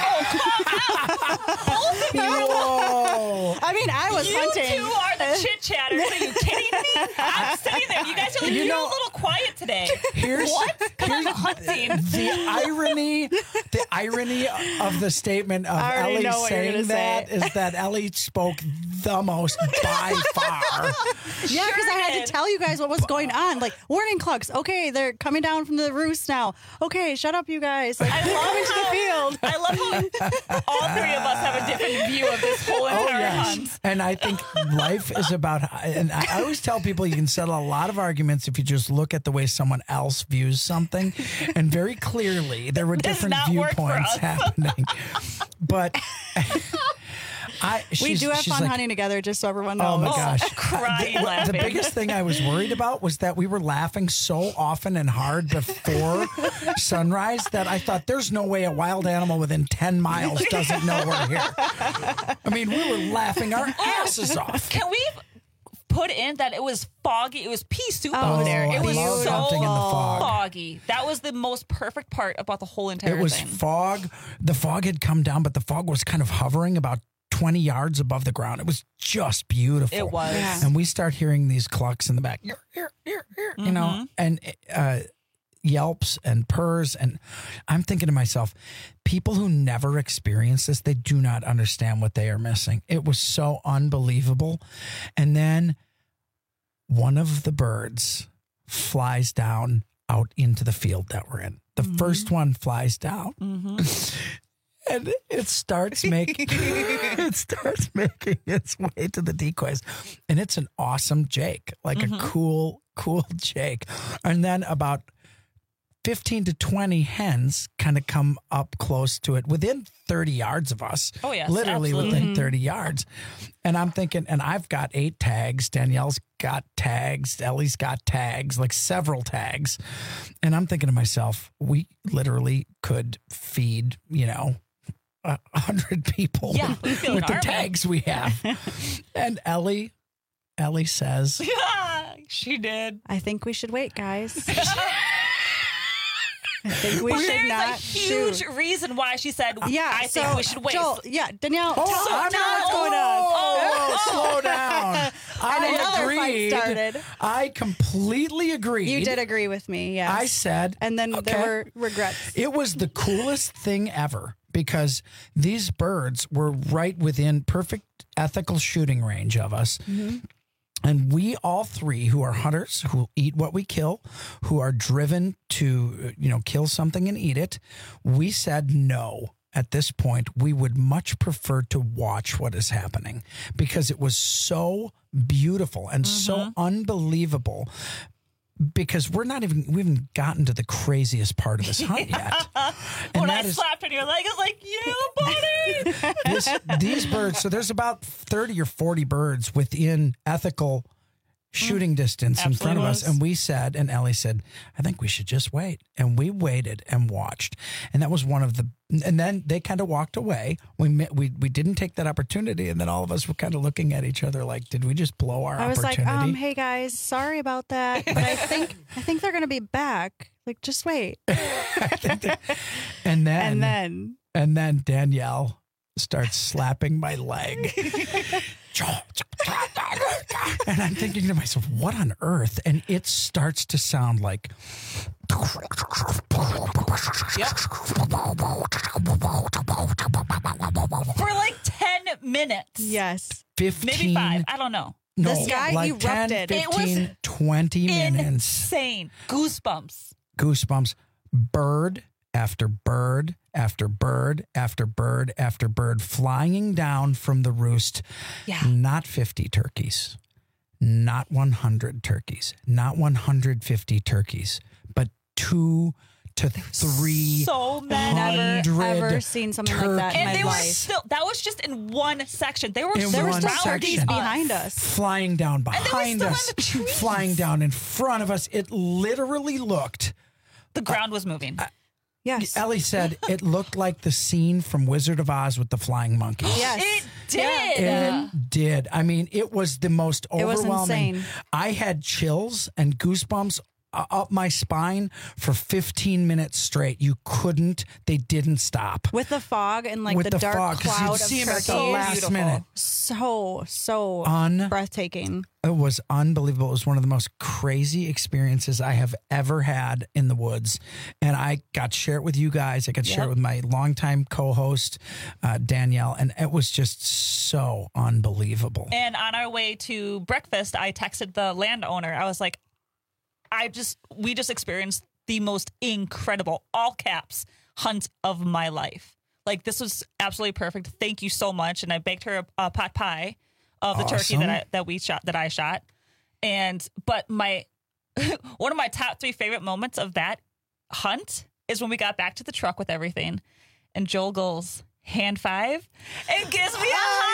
Whoa. I mean, I was you hunting. two are the chit chatters. Are you kidding me? I'm sitting there. You guys are like, You you are know- a little quiet today. Here's- what? Because I'm hunting. The irony, the irony of the statement of I already Ellie know what you're saying gonna that say. is that Ellie spoke the most by far. Yeah, because I had to tell you guys what was going on. Like, warning clocks. Okay, they're coming down from the roost now. Okay, shut up, you guys. Like, I they're love coming to the how- field. I love how all three of us have a different view of this whole entire Oh, yes. hunt. And I think life is about, and I I always tell people you can settle a lot of arguments if you just look at the way someone else views something. And very clearly, there were Does different not work for viewpoints us. happening. But I, We she's- do have she's fun like, hunting together, just so everyone knows. Oh my gosh. Crying The, the laughing. biggest thing I was worried about was that we were laughing so often and hard before sunrise that I thought there's no way a wild animal within ten miles doesn't know we're here. I mean, we were laughing our asses off. Can we put in that it was foggy? It was pea soup Oh, out there. I It was love so hunting in the fog. foggy. That was the most perfect part about the whole entire It was thing. fog. The fog had come down, but the fog was kind of hovering about twenty yards above the ground. It was just beautiful. It was. Yeah. And we start hearing these clucks in the back, "Ear, ear, ear, ear," you know, and uh, yelps and purrs. And I'm thinking to myself, people who never experience this, they do not understand what they are missing. It was so unbelievable. And then one of the birds flies down out into the field that we're in. The Mm-hmm. first one flies down. Mm-hmm. And it starts making it starts making its way to the decoys. And it's an awesome Jake, like Mm-hmm. a cool, cool Jake. And then about fifteen to twenty hens kind of come up close to it within thirty yards of us. Oh, yes, Literally absolutely. within Mhm. thirty yards. And I'm thinking, and I've got eight tags. Danielle's got tags. Ellie's got tags, like several tags. And I'm thinking to myself, we literally could feed, you know, a hundred people Yeah, we with feel an the army. tags we have. And Ellie, Ellie says, Yeah, she did. I think we should wait, guys. I think we Well, should there's not a huge shoot. reason why she said, Yeah, I think so, we should wait. Joel, yeah, Danielle, Oh, tell, I'm tell not- what's going on. Oh, slow down. And I another fight agreed. started. I completely agreed. You did agree with me, yes. I said, and then okay. there were regrets. It was the coolest thing ever because these birds were right within perfect ethical shooting range of us. Mm-hmm. And we all three who are hunters, who eat what we kill, who are driven to, you know, kill something and eat it, we said no. At this point, we would much prefer to watch what is happening because it was so beautiful and so unbelievable. Because we're not even, we haven't gotten to the craziest part of this hunt yet. And when I that is- slapped on your leg, I was like, yeah, buddy. this, these birds, so there's about thirty or forty birds within ethical shooting distance in front of us. Absolutely. And we said, and Ellie said, I think we should just wait. And we waited and watched. And that was one of the, and then they kind of walked away. We met, we we didn't take that opportunity. And then all of us were kind of looking at each other like, did we just blow our I was like, opportunity? um, hey guys, sorry about that. But I think I think they're gonna be back. Like, just wait. and then, And then and then Danielle starts slapping my leg. And I'm thinking to myself, what on earth? And it starts to sound like. For like ten minutes. Yes. fifteen, Maybe five. I don't know. No, The sky like ten, erupted. It was fifteen, twenty minutes. Insane. Goosebumps. Goosebumps. Bird after bird after bird after bird after bird flying down from the roost. Yeah. Not fifty turkeys, not one hundred turkeys, not one hundred fifty turkeys, but two to three So many. never hundred ever seen something like that in And my they were life. still, that was just in one section. They were In there were one still section. turkeys behind us. flying down they were behind still in us, the trees. flying down in front of us. It literally looked. The ground was moving. Yes. Ellie said it looked like the scene from Wizard of Oz with the flying monkeys. Yes. It did. It did. I mean, it was the most It was overwhelming. insane. I had chills and goosebumps uh, up my spine for fifteen minutes straight. You couldn't, they didn't stop. With the fog and like With the, the dark fog, 'cause you'd cloud of see 'em at the turkeys. last Beautiful. minute. So, so Un- breathtaking. It was unbelievable. It was one of the most crazy experiences I have ever had in the woods. And I got to share it with you guys. I got to share it Yep. with my longtime co-host, uh, Danielle. And it was just so unbelievable. And on our way to breakfast, I texted the landowner. I was like, I just, we just experienced the most incredible, all caps, hunt of my life. Like, this was absolutely perfect. Thank you so much. And I baked her a, a pot pie of the turkey Awesome. that I, that we shot, that I shot. And, but my, one of my top three favorite moments of that hunt is when we got back to the truck with everything. And Joel goes, hand five, and gives me a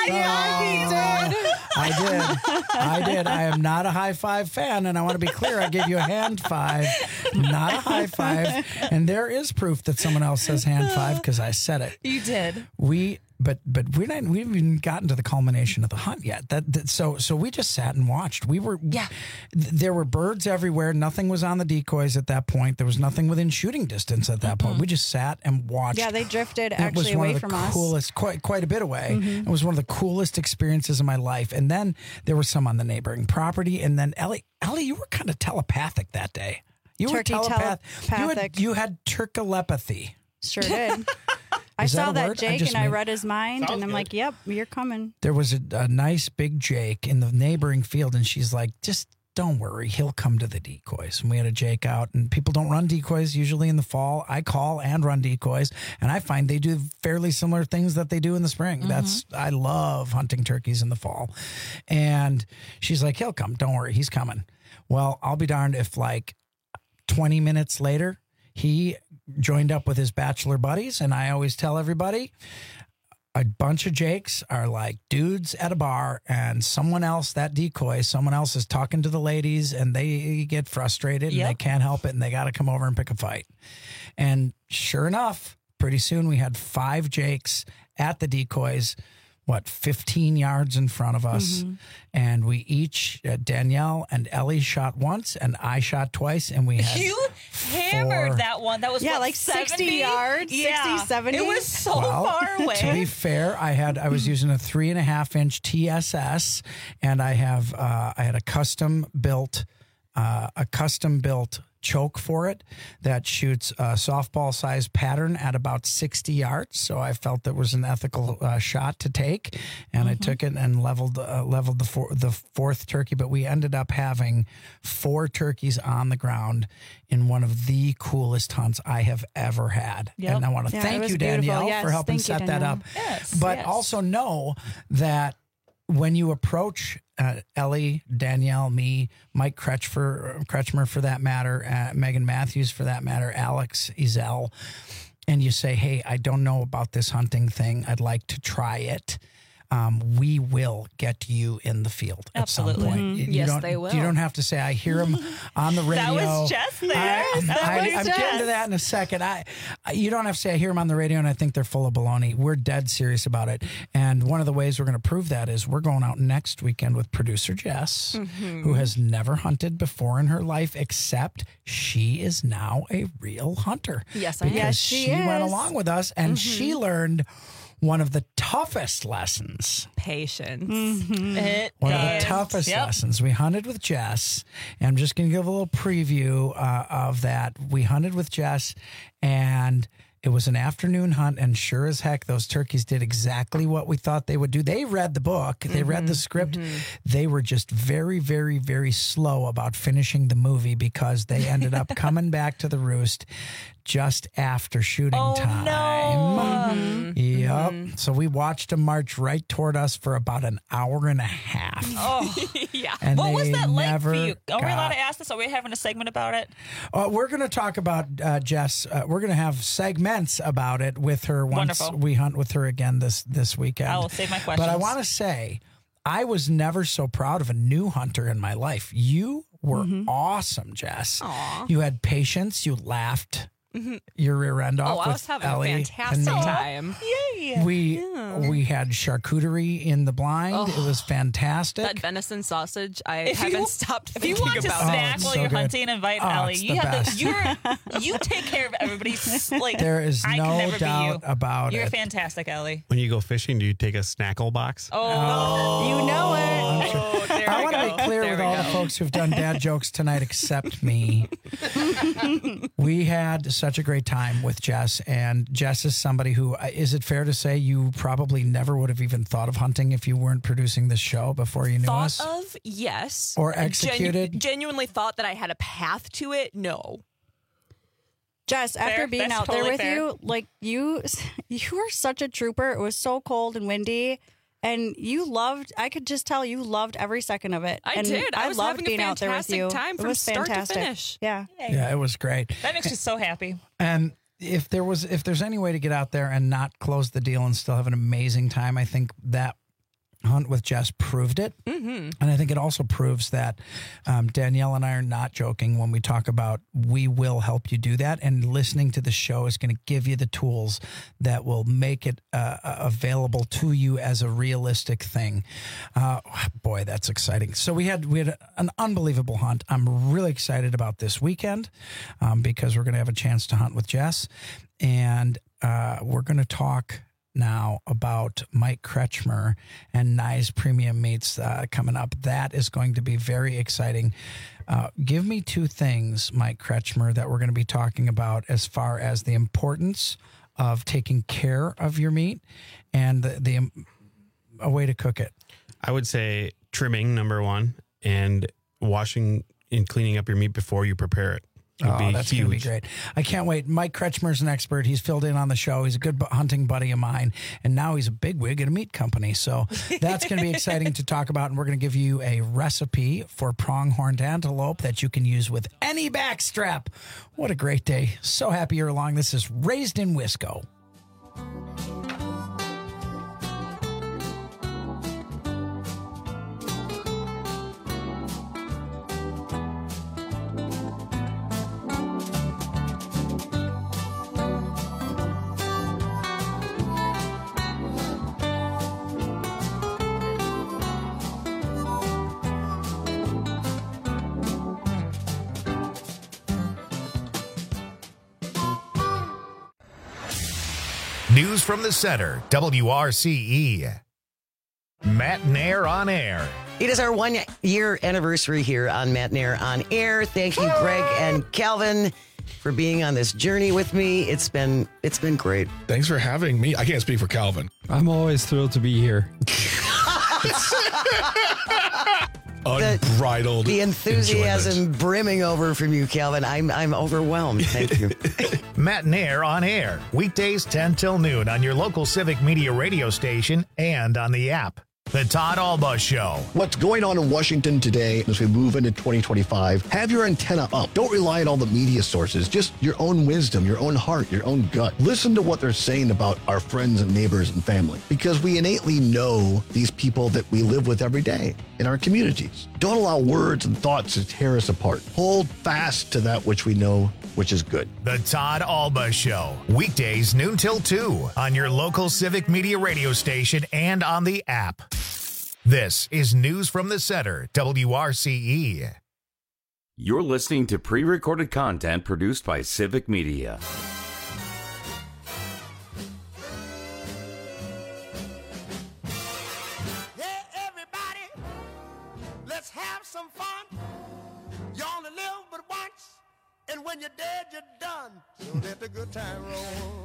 high five. I did. I did. I am not a high five fan, and I want to be clear. I gave you a hand five, not a high five. And there is proof that someone else says hand five because I said it. You did. We, but but we're not. We haven't even gotten to the culmination of the hunt yet. That, that so so we just sat and watched. We were Yeah. th- There were birds everywhere. Nothing was on the decoys at that point. There was nothing within shooting distance at that point. We just sat and watched. Yeah, they drifted It actually was one away of the from us. coolest, quite quite a bit away. Mhm. It was one of the coolest experiences of my life. And then there were some on the neighboring property. And then Ellie, Ellie, you were kind of telepathic that day. You Turkey were telepath. You had, telepathic. you had turkelepathy. Sure did. I Is that saw a that word? I Jake just and I made- read his mind, Sounds and I'm good. like, "Yep, you're coming." There was a, a nice big Jake in the neighboring field, and she's like, "Just don't worry, he'll come to the decoys. And we had a Jake out, and people don't run decoys usually in the fall. I call and run decoys, and I find they do fairly similar things that they do in the spring. Mm-hmm. That's I love hunting turkeys in the fall. And she's like, he'll come. Don't worry, he's coming. Well, I'll be darned if like twenty minutes later, he joined up with his bachelor buddies, and I always tell everybody, a bunch of Jakes are like dudes at a bar, and someone else, that decoy, someone else is talking to the ladies, and they get frustrated Yep. and they can't help it, and they got to come over and pick a fight. And sure enough, pretty soon we had five Jakes at the decoys, what, fifteen yards in front of us. Mm-hmm. And we each, uh, Danielle and Ellie shot once, and I shot twice, and we had You hammered four- that one. That was Yeah, what, like sixty seventy yards, Yeah. sixty, seventy. It was so Well, far away. To be fair, I had I was using a three and a half inch T S S, and I have uh, I had a custom built uh, a custom built choke for it that shoots a softball sized pattern at about sixty yards. So I felt that was an ethical uh, shot to take, and I took it and leveled uh, leveled the four, the fourth turkey. But we ended up having four turkeys on the ground in one of the coolest hunts I have ever had. Yep. And I want to Yeah, it thank was you, beautiful. Danielle, Yes, for helping thank you, set that Danielle. up. Yes, But yes. also know that when you approach uh, Ellie, Danielle, me, Mike Kretschmer, Kretschmer for that matter, uh, Megan Matthews for that matter, Alex Ezel, and you say, hey, I don't know about this hunting thing. I'd like to try it. Um, we will get you in the field at Absolutely. some point. Mhm. You Yes, don't, they will. You don't have to say, I hear him on the radio. That was Jess there. I, That I, was I'm Jess. getting to that in a second. I, I, you don't have to say, I hear him on the radio and I think they're full of baloney. We're dead serious about it. And one of the ways we're going to prove that is we're going out next weekend with producer Jess, Mm-hmm. who has never hunted before in her life, except she is now a real hunter. Yes, I am. Because Yes, she went is. along with us, and Mm-hmm. she learned one of the toughest lessons. Patience. It One of does. the toughest Yep. lessons. We hunted with Jess, and I'm just going to give a little preview uh, of that. We hunted with Jess, and it was an afternoon hunt, and sure as heck, those turkeys did exactly what we thought they would do. They read the book, they read the script. They were just very, very, very slow about finishing the movie because they ended up coming back to the roost just after shooting Oh, time. no. Yep. So we watched them march right toward us for about an hour and a half. Oh, Yeah. And what was they that like for never you? Are we allowed got- to ask this? Are we having a segment about it? Uh, we're going to talk about uh, Jess. Uh, we're going to have segments about it with her once Wonderful. we hunt with her again this this weekend. I will save my questions. But I want to say, I was never so proud of a new hunter in my life. You were awesome, Jess. Aw. You had patience. You laughed your rear end off. Oh, I with was having Ellie a and fantastic me. time. Yay. We we had charcuterie in the blind. Oh, it was fantastic. That venison sausage, I If you- haven't stopped If you thinking want to about snack Oh, it's while so you're good. hunting, invite Oh, Ellie. it's You the have best. the you're you take care of everybody's like There is I no can never doubt be you. about You're it. fantastic, Ellie. When you go fishing, do you take a snackle box? Oh, You know it. oh there I we want to go. be clear There with we all go. the folks who've done dad jokes tonight except me. We had such a great time with Jess, and Jess is somebody who, uh, is it fair to say you probably never would have even thought of hunting if you weren't producing this show before you knew Thought us? of, yes. Or Genu- executed? genuinely thought that I had a path to it. No. Jess, after Fair. being That's out there totally with fair. you, like you, you were such a trooper. It was so cold and windy, and you loved. I could just tell you loved every second of it. I and did. I was loved having a being out there with fantastic you. time it from was start to fantastic. finish. Yeah. Yeah, it was great. That makes me so happy. And if there was, if there's any way to get out there and not close the deal and still have an amazing time, I think that hunt with Jess proved it. Mm-hmm. And I think it also proves that um, Danielle and I are not joking when we talk about we will help you do that. And listening to the show is going to give you the tools that will make it uh, available to you as a realistic thing. Uh, boy, that's exciting. So we had we had an unbelievable hunt. I'm really excited about this weekend um, because we're going to have a chance to hunt with Jess. And uh, we're going to talk now about Mike Kretschmer and Nye's Premium Meats uh, coming up. That is going to be very exciting. Uh, give me two things, Mike Kretschmer, that we're going to be talking about as far as the importance of taking care of your meat and the, the a way to cook it. I would say trimming, number one. And washing and cleaning up your meat before you prepare it. Would Oh, be that's going to be huge. great. I can't wait. Mike Kretschmer's an expert. He's filled in on the show. He's a good bu- hunting buddy of mine, and now he's a bigwig at a meat company. So that's going to be exciting to talk about, and we're going to give you a recipe for pronghorned antelope that you can use with any backstrap. What a great day. So happy you're along. This is Raised in Wisco. News from the Center, W R C E. Matt Nair on air. It is our one year anniversary here on Matt Nair on air. Thank you, Greg and Calvin, for being on this journey with me. It's been it's been great. Thanks for having me. I can't speak for Calvin. I'm always thrilled to be here. Unbridled. The enthusiasm enjoyment. brimming over from you, Calvin. I'm I'm overwhelmed. Thank you. Matt Nair on air. Weekdays ten till noon on your local Civic Media radio station and on the app. The Todd Alba Show. What's going on in Washington today as we move into twenty twenty-five? Have your antenna up. Don't rely on all the media sources. Just your own wisdom, your own heart, your own gut. Listen to what they're saying about our friends and neighbors and family, because we innately know these people that we live with every day in our communities. Don't allow words and thoughts to tear us apart. Hold fast to that which we know, which is good. The Todd Alba Show. Weekdays noon till two on your local Civic Media radio station and on the app. This is News from the Center, W R C E. You're listening to pre-recorded content produced by Civic Media. Let's have some fun. You only live but once, and when you're dead, you're done. So let the good time roll.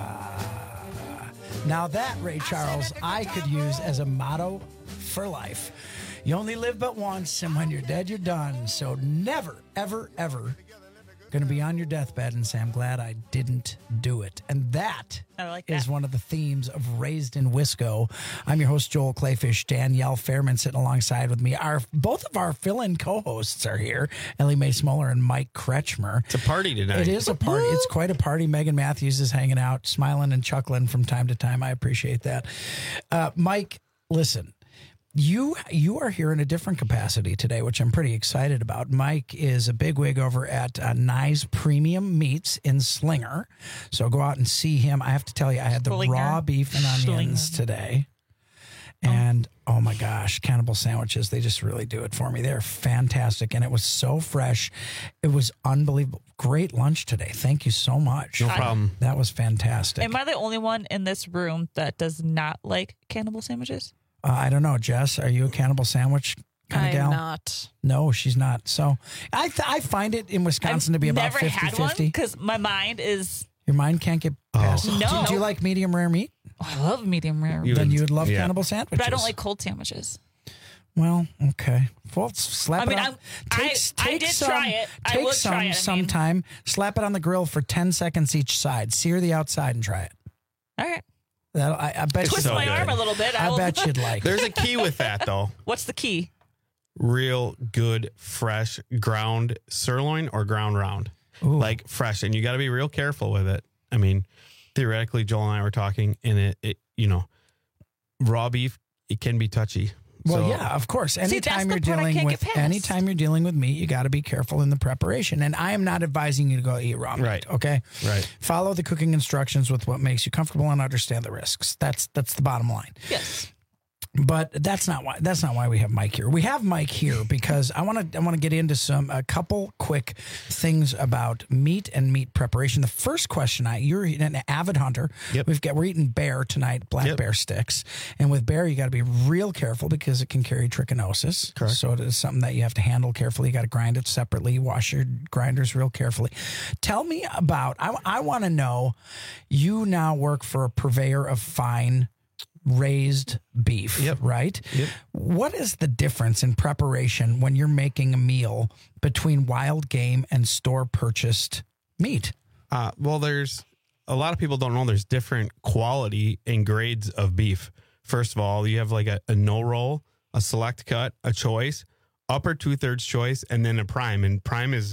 Now that, Ray Charles, I could use as a motto for life. You only live but once, and when you're dead, you're done. So never, ever, ever going to be on your deathbed and say, I'm glad I didn't do it. And that I like is that. one of the themes of Raised in Wisco. I'm your host, Joel Clayfish. Danielle Fairman sitting alongside with me. Our Both of our fill-in co-hosts are here, Ellie Mae Smoller and Mike Kretschmer. It's a party tonight. It is a party. It's quite a party. Megan Matthews is hanging out, smiling and chuckling from time to time. I appreciate that. Uh, Mike, listen. You you are here in a different capacity today, which I'm pretty excited about. Mike is a bigwig over at uh, Nye's Premium Meats in Slinger, so go out and see him. I have to tell you, I had the Slinger. raw beef and onions Slinger. today, and oh my gosh, Cannibal Sandwiches, they just really do it for me. They're fantastic, and it was so fresh. It was unbelievable. Great lunch today. Thank you so much. No problem. That was fantastic. Am I the only one in this room that does not like cannibal sandwiches? Uh, I don't know, Jess. Are you a cannibal sandwich kind of I'm gal? not. No, she's not. So I th- I find it in Wisconsin to be about Never had one fifty-fifty. because my mind is. Your mind can't get past it. No. Do, do you like medium rare meat? Oh, I love medium rare, You then would- you would love yeah. cannibal sandwiches. but I don't like cold sandwiches. Well, okay. Well, slap I mean, it on. I'm- Take, I- I take did some, try it. I Take would some try it, I mean. sometime. Slap it on the grill for ten seconds each side. Sear the outside and try it. All right. That'll, I, I bet Twist you. my good. arm a little bit. I, I will- bet you'd like. There's a key with that, though. What's the key? Real good, fresh ground sirloin or ground round. Ooh. Like fresh. And you got to be real careful with it. I mean, theoretically, Joel and I were talking, and it, it you know, raw beef, it can be touchy. Well, So- yeah, of course. that's Anytime the you're part I dealing can't with get past. anytime you're dealing with meat, you got to be careful in the preparation. And I am not advising you to go eat raw meat. Right. Okay. Right. Follow the cooking instructions with what makes you comfortable and understand the risks. That's that's the bottom line. Yes. But that's not why that's not why we have Mike here. We have Mike here because I want to I want to get into some a couple quick things about meat and meat preparation. The first question, I you're an avid hunter. Yep. We've got we're eating bear tonight, black Yep. bear sticks, and with bear you got to be real careful because it can carry trichinosis. Correct. So it is something that you have to handle carefully. You got to grind it separately. Wash your grinders real carefully. Tell me about. I I want to know. You now work for a purveyor of fine raised beef, Yep. right? Yep. What is the difference in preparation when you're making a meal between wild game and store purchased meat? Uh, well, there's a lot of people don't know there's different quality and grades of beef. First of all, you have like a, a no roll, a select cut, a choice, upper two thirds choice, and then a prime. And prime is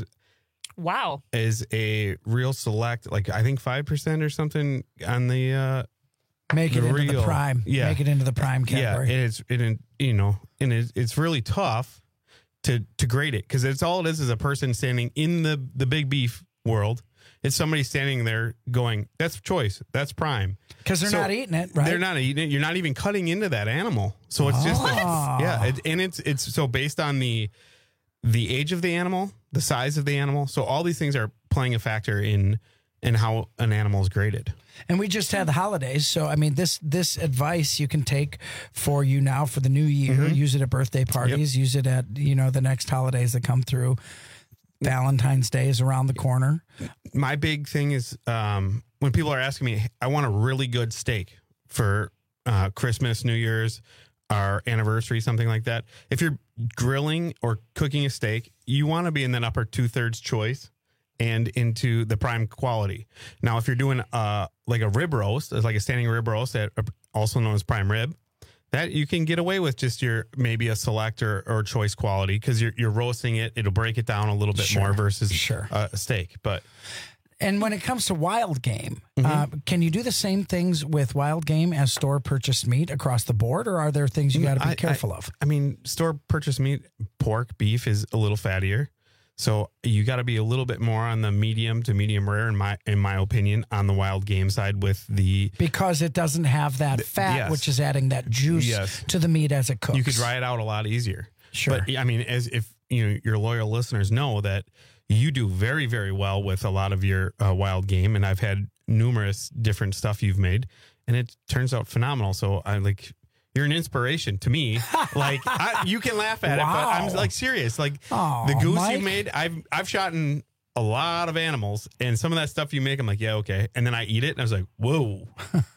Wow. is a real select, like I think five percent or something on the uh, Make it the into the real- prime. Yeah. Make it into the prime category. Yeah, and it's it, you know, and it's, it's really tough to to grade it because it's all it is is a person standing in the the big beef world. It's somebody standing there going, "That's choice, that's prime," because they're So not eating it, right? They're not eating it. You're not even cutting into that animal, so it's just like, Oh. yeah, it, and it's it's so based on the the age of the animal, the size of the animal. So all these things are playing a factor in in how an animal is graded. And we just had the holidays, so I mean, this this advice you can take for you now for the new year. Mhm. Use it at birthday parties. Use it at you know the next holidays that come through. Valentine's Day is around the corner. My big thing is um, when people are asking me, I want a really good steak for uh, Christmas, New Year's, our anniversary, something like that. If you're grilling or cooking a steak, you want to be in that upper two thirds choice and into the prime quality. Now, if you're doing uh, like a rib roast, it's like a standing rib roast, that also known as prime rib, that you can get away with just your maybe a select or, or choice quality because you're you're roasting it. It'll break it down a little bit Sure, more versus sure. uh, a steak. But And when it comes to wild game, Mm-hmm. uh, can you do the same things with wild game as store purchased meat across the board, or are there things you got to be I- careful I- of? I mean, store purchased meat, pork, beef is a little fattier. So you got to be a little bit more on the medium to medium rare, in my in my opinion, on the wild game side with the Because it doesn't have that fat, yes. which is adding that juice Yes. to the meat as it cooks. You could dry it out a lot easier. Sure. But I mean, as if you know, your loyal listeners know that you do very, very well with a lot of your uh, wild game, and I've had numerous different stuff you've made, and it turns out phenomenal. So I like. You're an inspiration to me. Like I, you can laugh at it, but I'm Wow. like serious. Like Aw, the goose Mike. you made, I've I've shot in a lot of animals, and some of that stuff you make, I'm like, yeah, okay. And then I eat it, and I was like, whoa.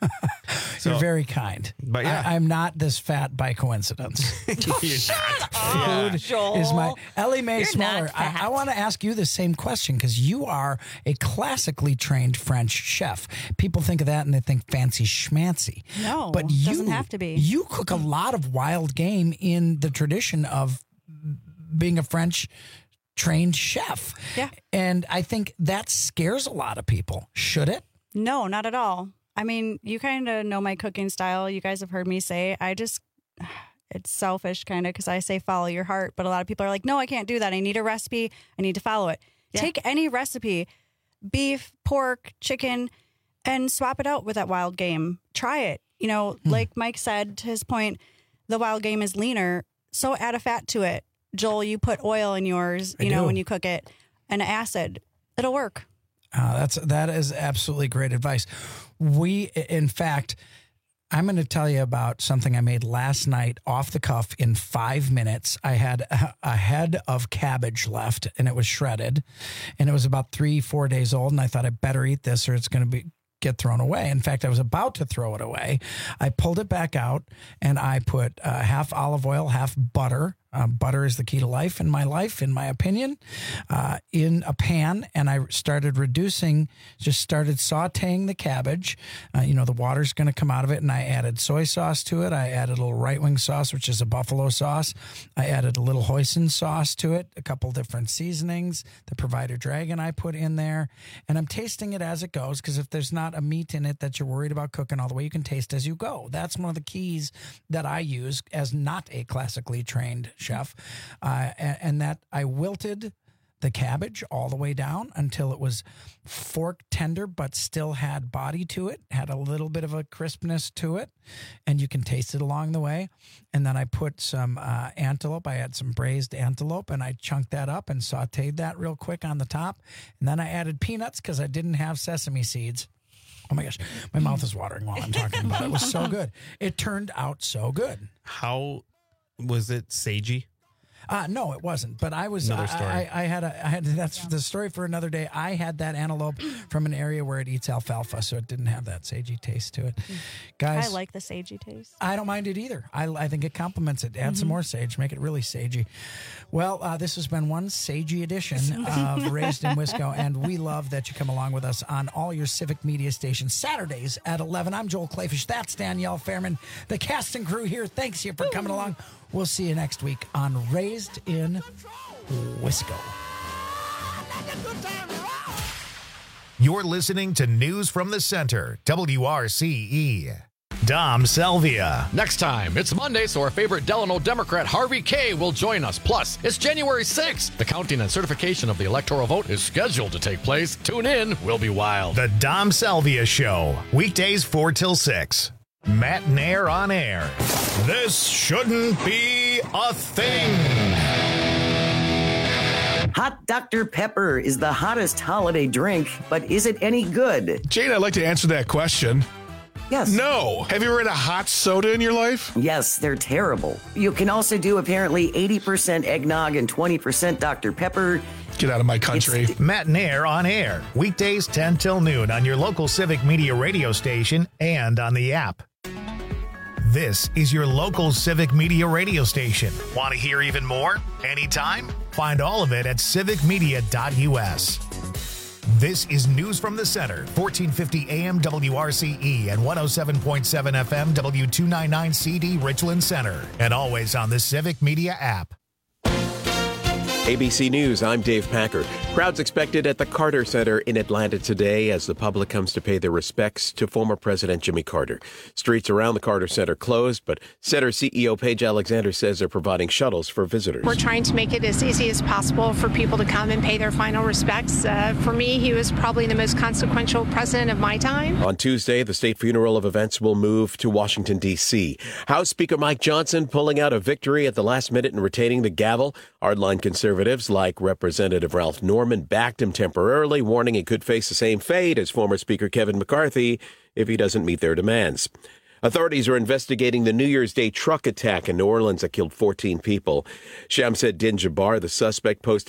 So- You're very kind. But yeah. I, I'm not this fat by coincidence. Shut Food is my Ellie Mae You're Smaller. not I, fat. I want to ask you the same question because you are a classically trained French chef. People think of that and they think fancy schmancy. No, but you doesn't have to be. You cook a lot of wild game in the tradition of being a French trained chef. Yeah. And I think that scares a lot of people. Should it? No, not at all. I mean, you kind of know my cooking style. You guys have heard me say, I just, it's selfish kind of because I say follow your heart. But a lot of people are like, no, I can't do that. I need a recipe. I need to follow it. Take any recipe, beef, pork, chicken, and swap it out with that wild game. Try it. You know, like Mike said, to his point, the wild game is leaner. So add a fat to it. Joel, you put oil in yours, I you know, do. when you cook it, and acid. It'll work. Uh, that's that is absolutely great advice. We, in fact, I'm going to tell you about something I made last night off the cuff in five minutes. I had a, a head of cabbage left, and it was shredded, and it was about three, four days old. And I thought I better eat this, or it's going to be get thrown away. In fact, I was about to throw it away. I pulled it back out, and I put uh, half olive oil, half butter. Uh, butter is the key to life in my life, in my opinion, uh, in a pan. And I started reducing, just started sauteing the cabbage. Uh, you know, the water's going to come out of it. And I added soy sauce to it. I added a little right wing sauce, which is a buffalo sauce. I added a little hoisin sauce to it, a couple different seasonings. The Provider Dragon I put in there. And I'm tasting it as it goes, because if there's not a meat in it that you're worried about cooking all the way, you can taste as you go. That's one of the keys that I use as not a classically trained chef, uh, and, and that I wilted the cabbage all the way down until it was fork tender, but still had body to it, had a little bit of a crispness to it, and you can taste it along the way. And then I put some uh, antelope. I had some braised antelope, and I chunked that up and sauteed that real quick on the top. And then I added peanuts because I didn't have sesame seeds. Oh my gosh, my mouth is watering while I'm talking about it. It was so good. It turned out so good. How was it sagey? Uh, no, it wasn't. But I was. Another I, story. I, I had a. I had that's the story for another day. I had that antelope from an area where it eats alfalfa, so it didn't have that sagey taste to it. Guys, I like the sagey taste. I don't mind it either. I, I think it complements it. Add some more sage, make it really sagey. Well, uh, this has been one sagey edition of Raised in Wisco, and we love that you come along with us on all your Civic Media stations Saturdays at eleven. I'm Joel Clayfish. That's Danielle Fairman. The cast and crew here. Thanks you for coming along. We'll see you next week on Raised in Wisco. You're listening to News from the Center, W R C E. Dom Selvia. Next time, it's Monday, so our favorite Delano Democrat, Harvey Kaye, will join us. Plus, it's January sixth. The counting and certification of the electoral vote is scheduled to take place. Tune in. We'll be wild. The Dom Selvia Show. Weekdays four till six. Matt Nair on air. This shouldn't be a thing. Hot Doctor Pepper is the hottest holiday drink, but is it any good? Jane, I'd like to answer that question. Yes. No. Have you ever had a hot soda in your life? Yes, they're terrible. You can also do apparently eighty percent eggnog and twenty percent Doctor Pepper. Get out of my country. It's- Matt Nair on air. Weekdays ten till noon on your local Civic Media radio station and on the app. This is your local Civic Media radio station. Want to hear even more? Anytime? Find all of it at civic media dot u s. This is News from the Center, fourteen fifty A M W R C E and one oh seven point seven F M W two ninety-nine C D Richland Center, and always on the Civic Media app. A B C News, I'm Dave Packer. Crowds expected at the Carter Center in Atlanta today as the public comes to pay their respects to former President Jimmy Carter. Streets around the Carter Center closed, but Center C E O Paige Alexander says they're providing shuttles for visitors. We're trying to make it as easy as possible for people to come and pay their final respects. Uh, for me, he was probably the most consequential president of my time. On Tuesday, the state funeral of events will move to Washington, D C House Speaker Mike Johnson pulling out a victory at the last minute and retaining the gavel. Hardline conservatives like Representative Ralph Norman backed him temporarily, warning he could face the same fate as former Speaker Kevin McCarthy if he doesn't meet their demands. Authorities are investigating the New Year's Day truck attack in New Orleans that killed fourteen people. Shamseddin Jabbar, the suspect, posted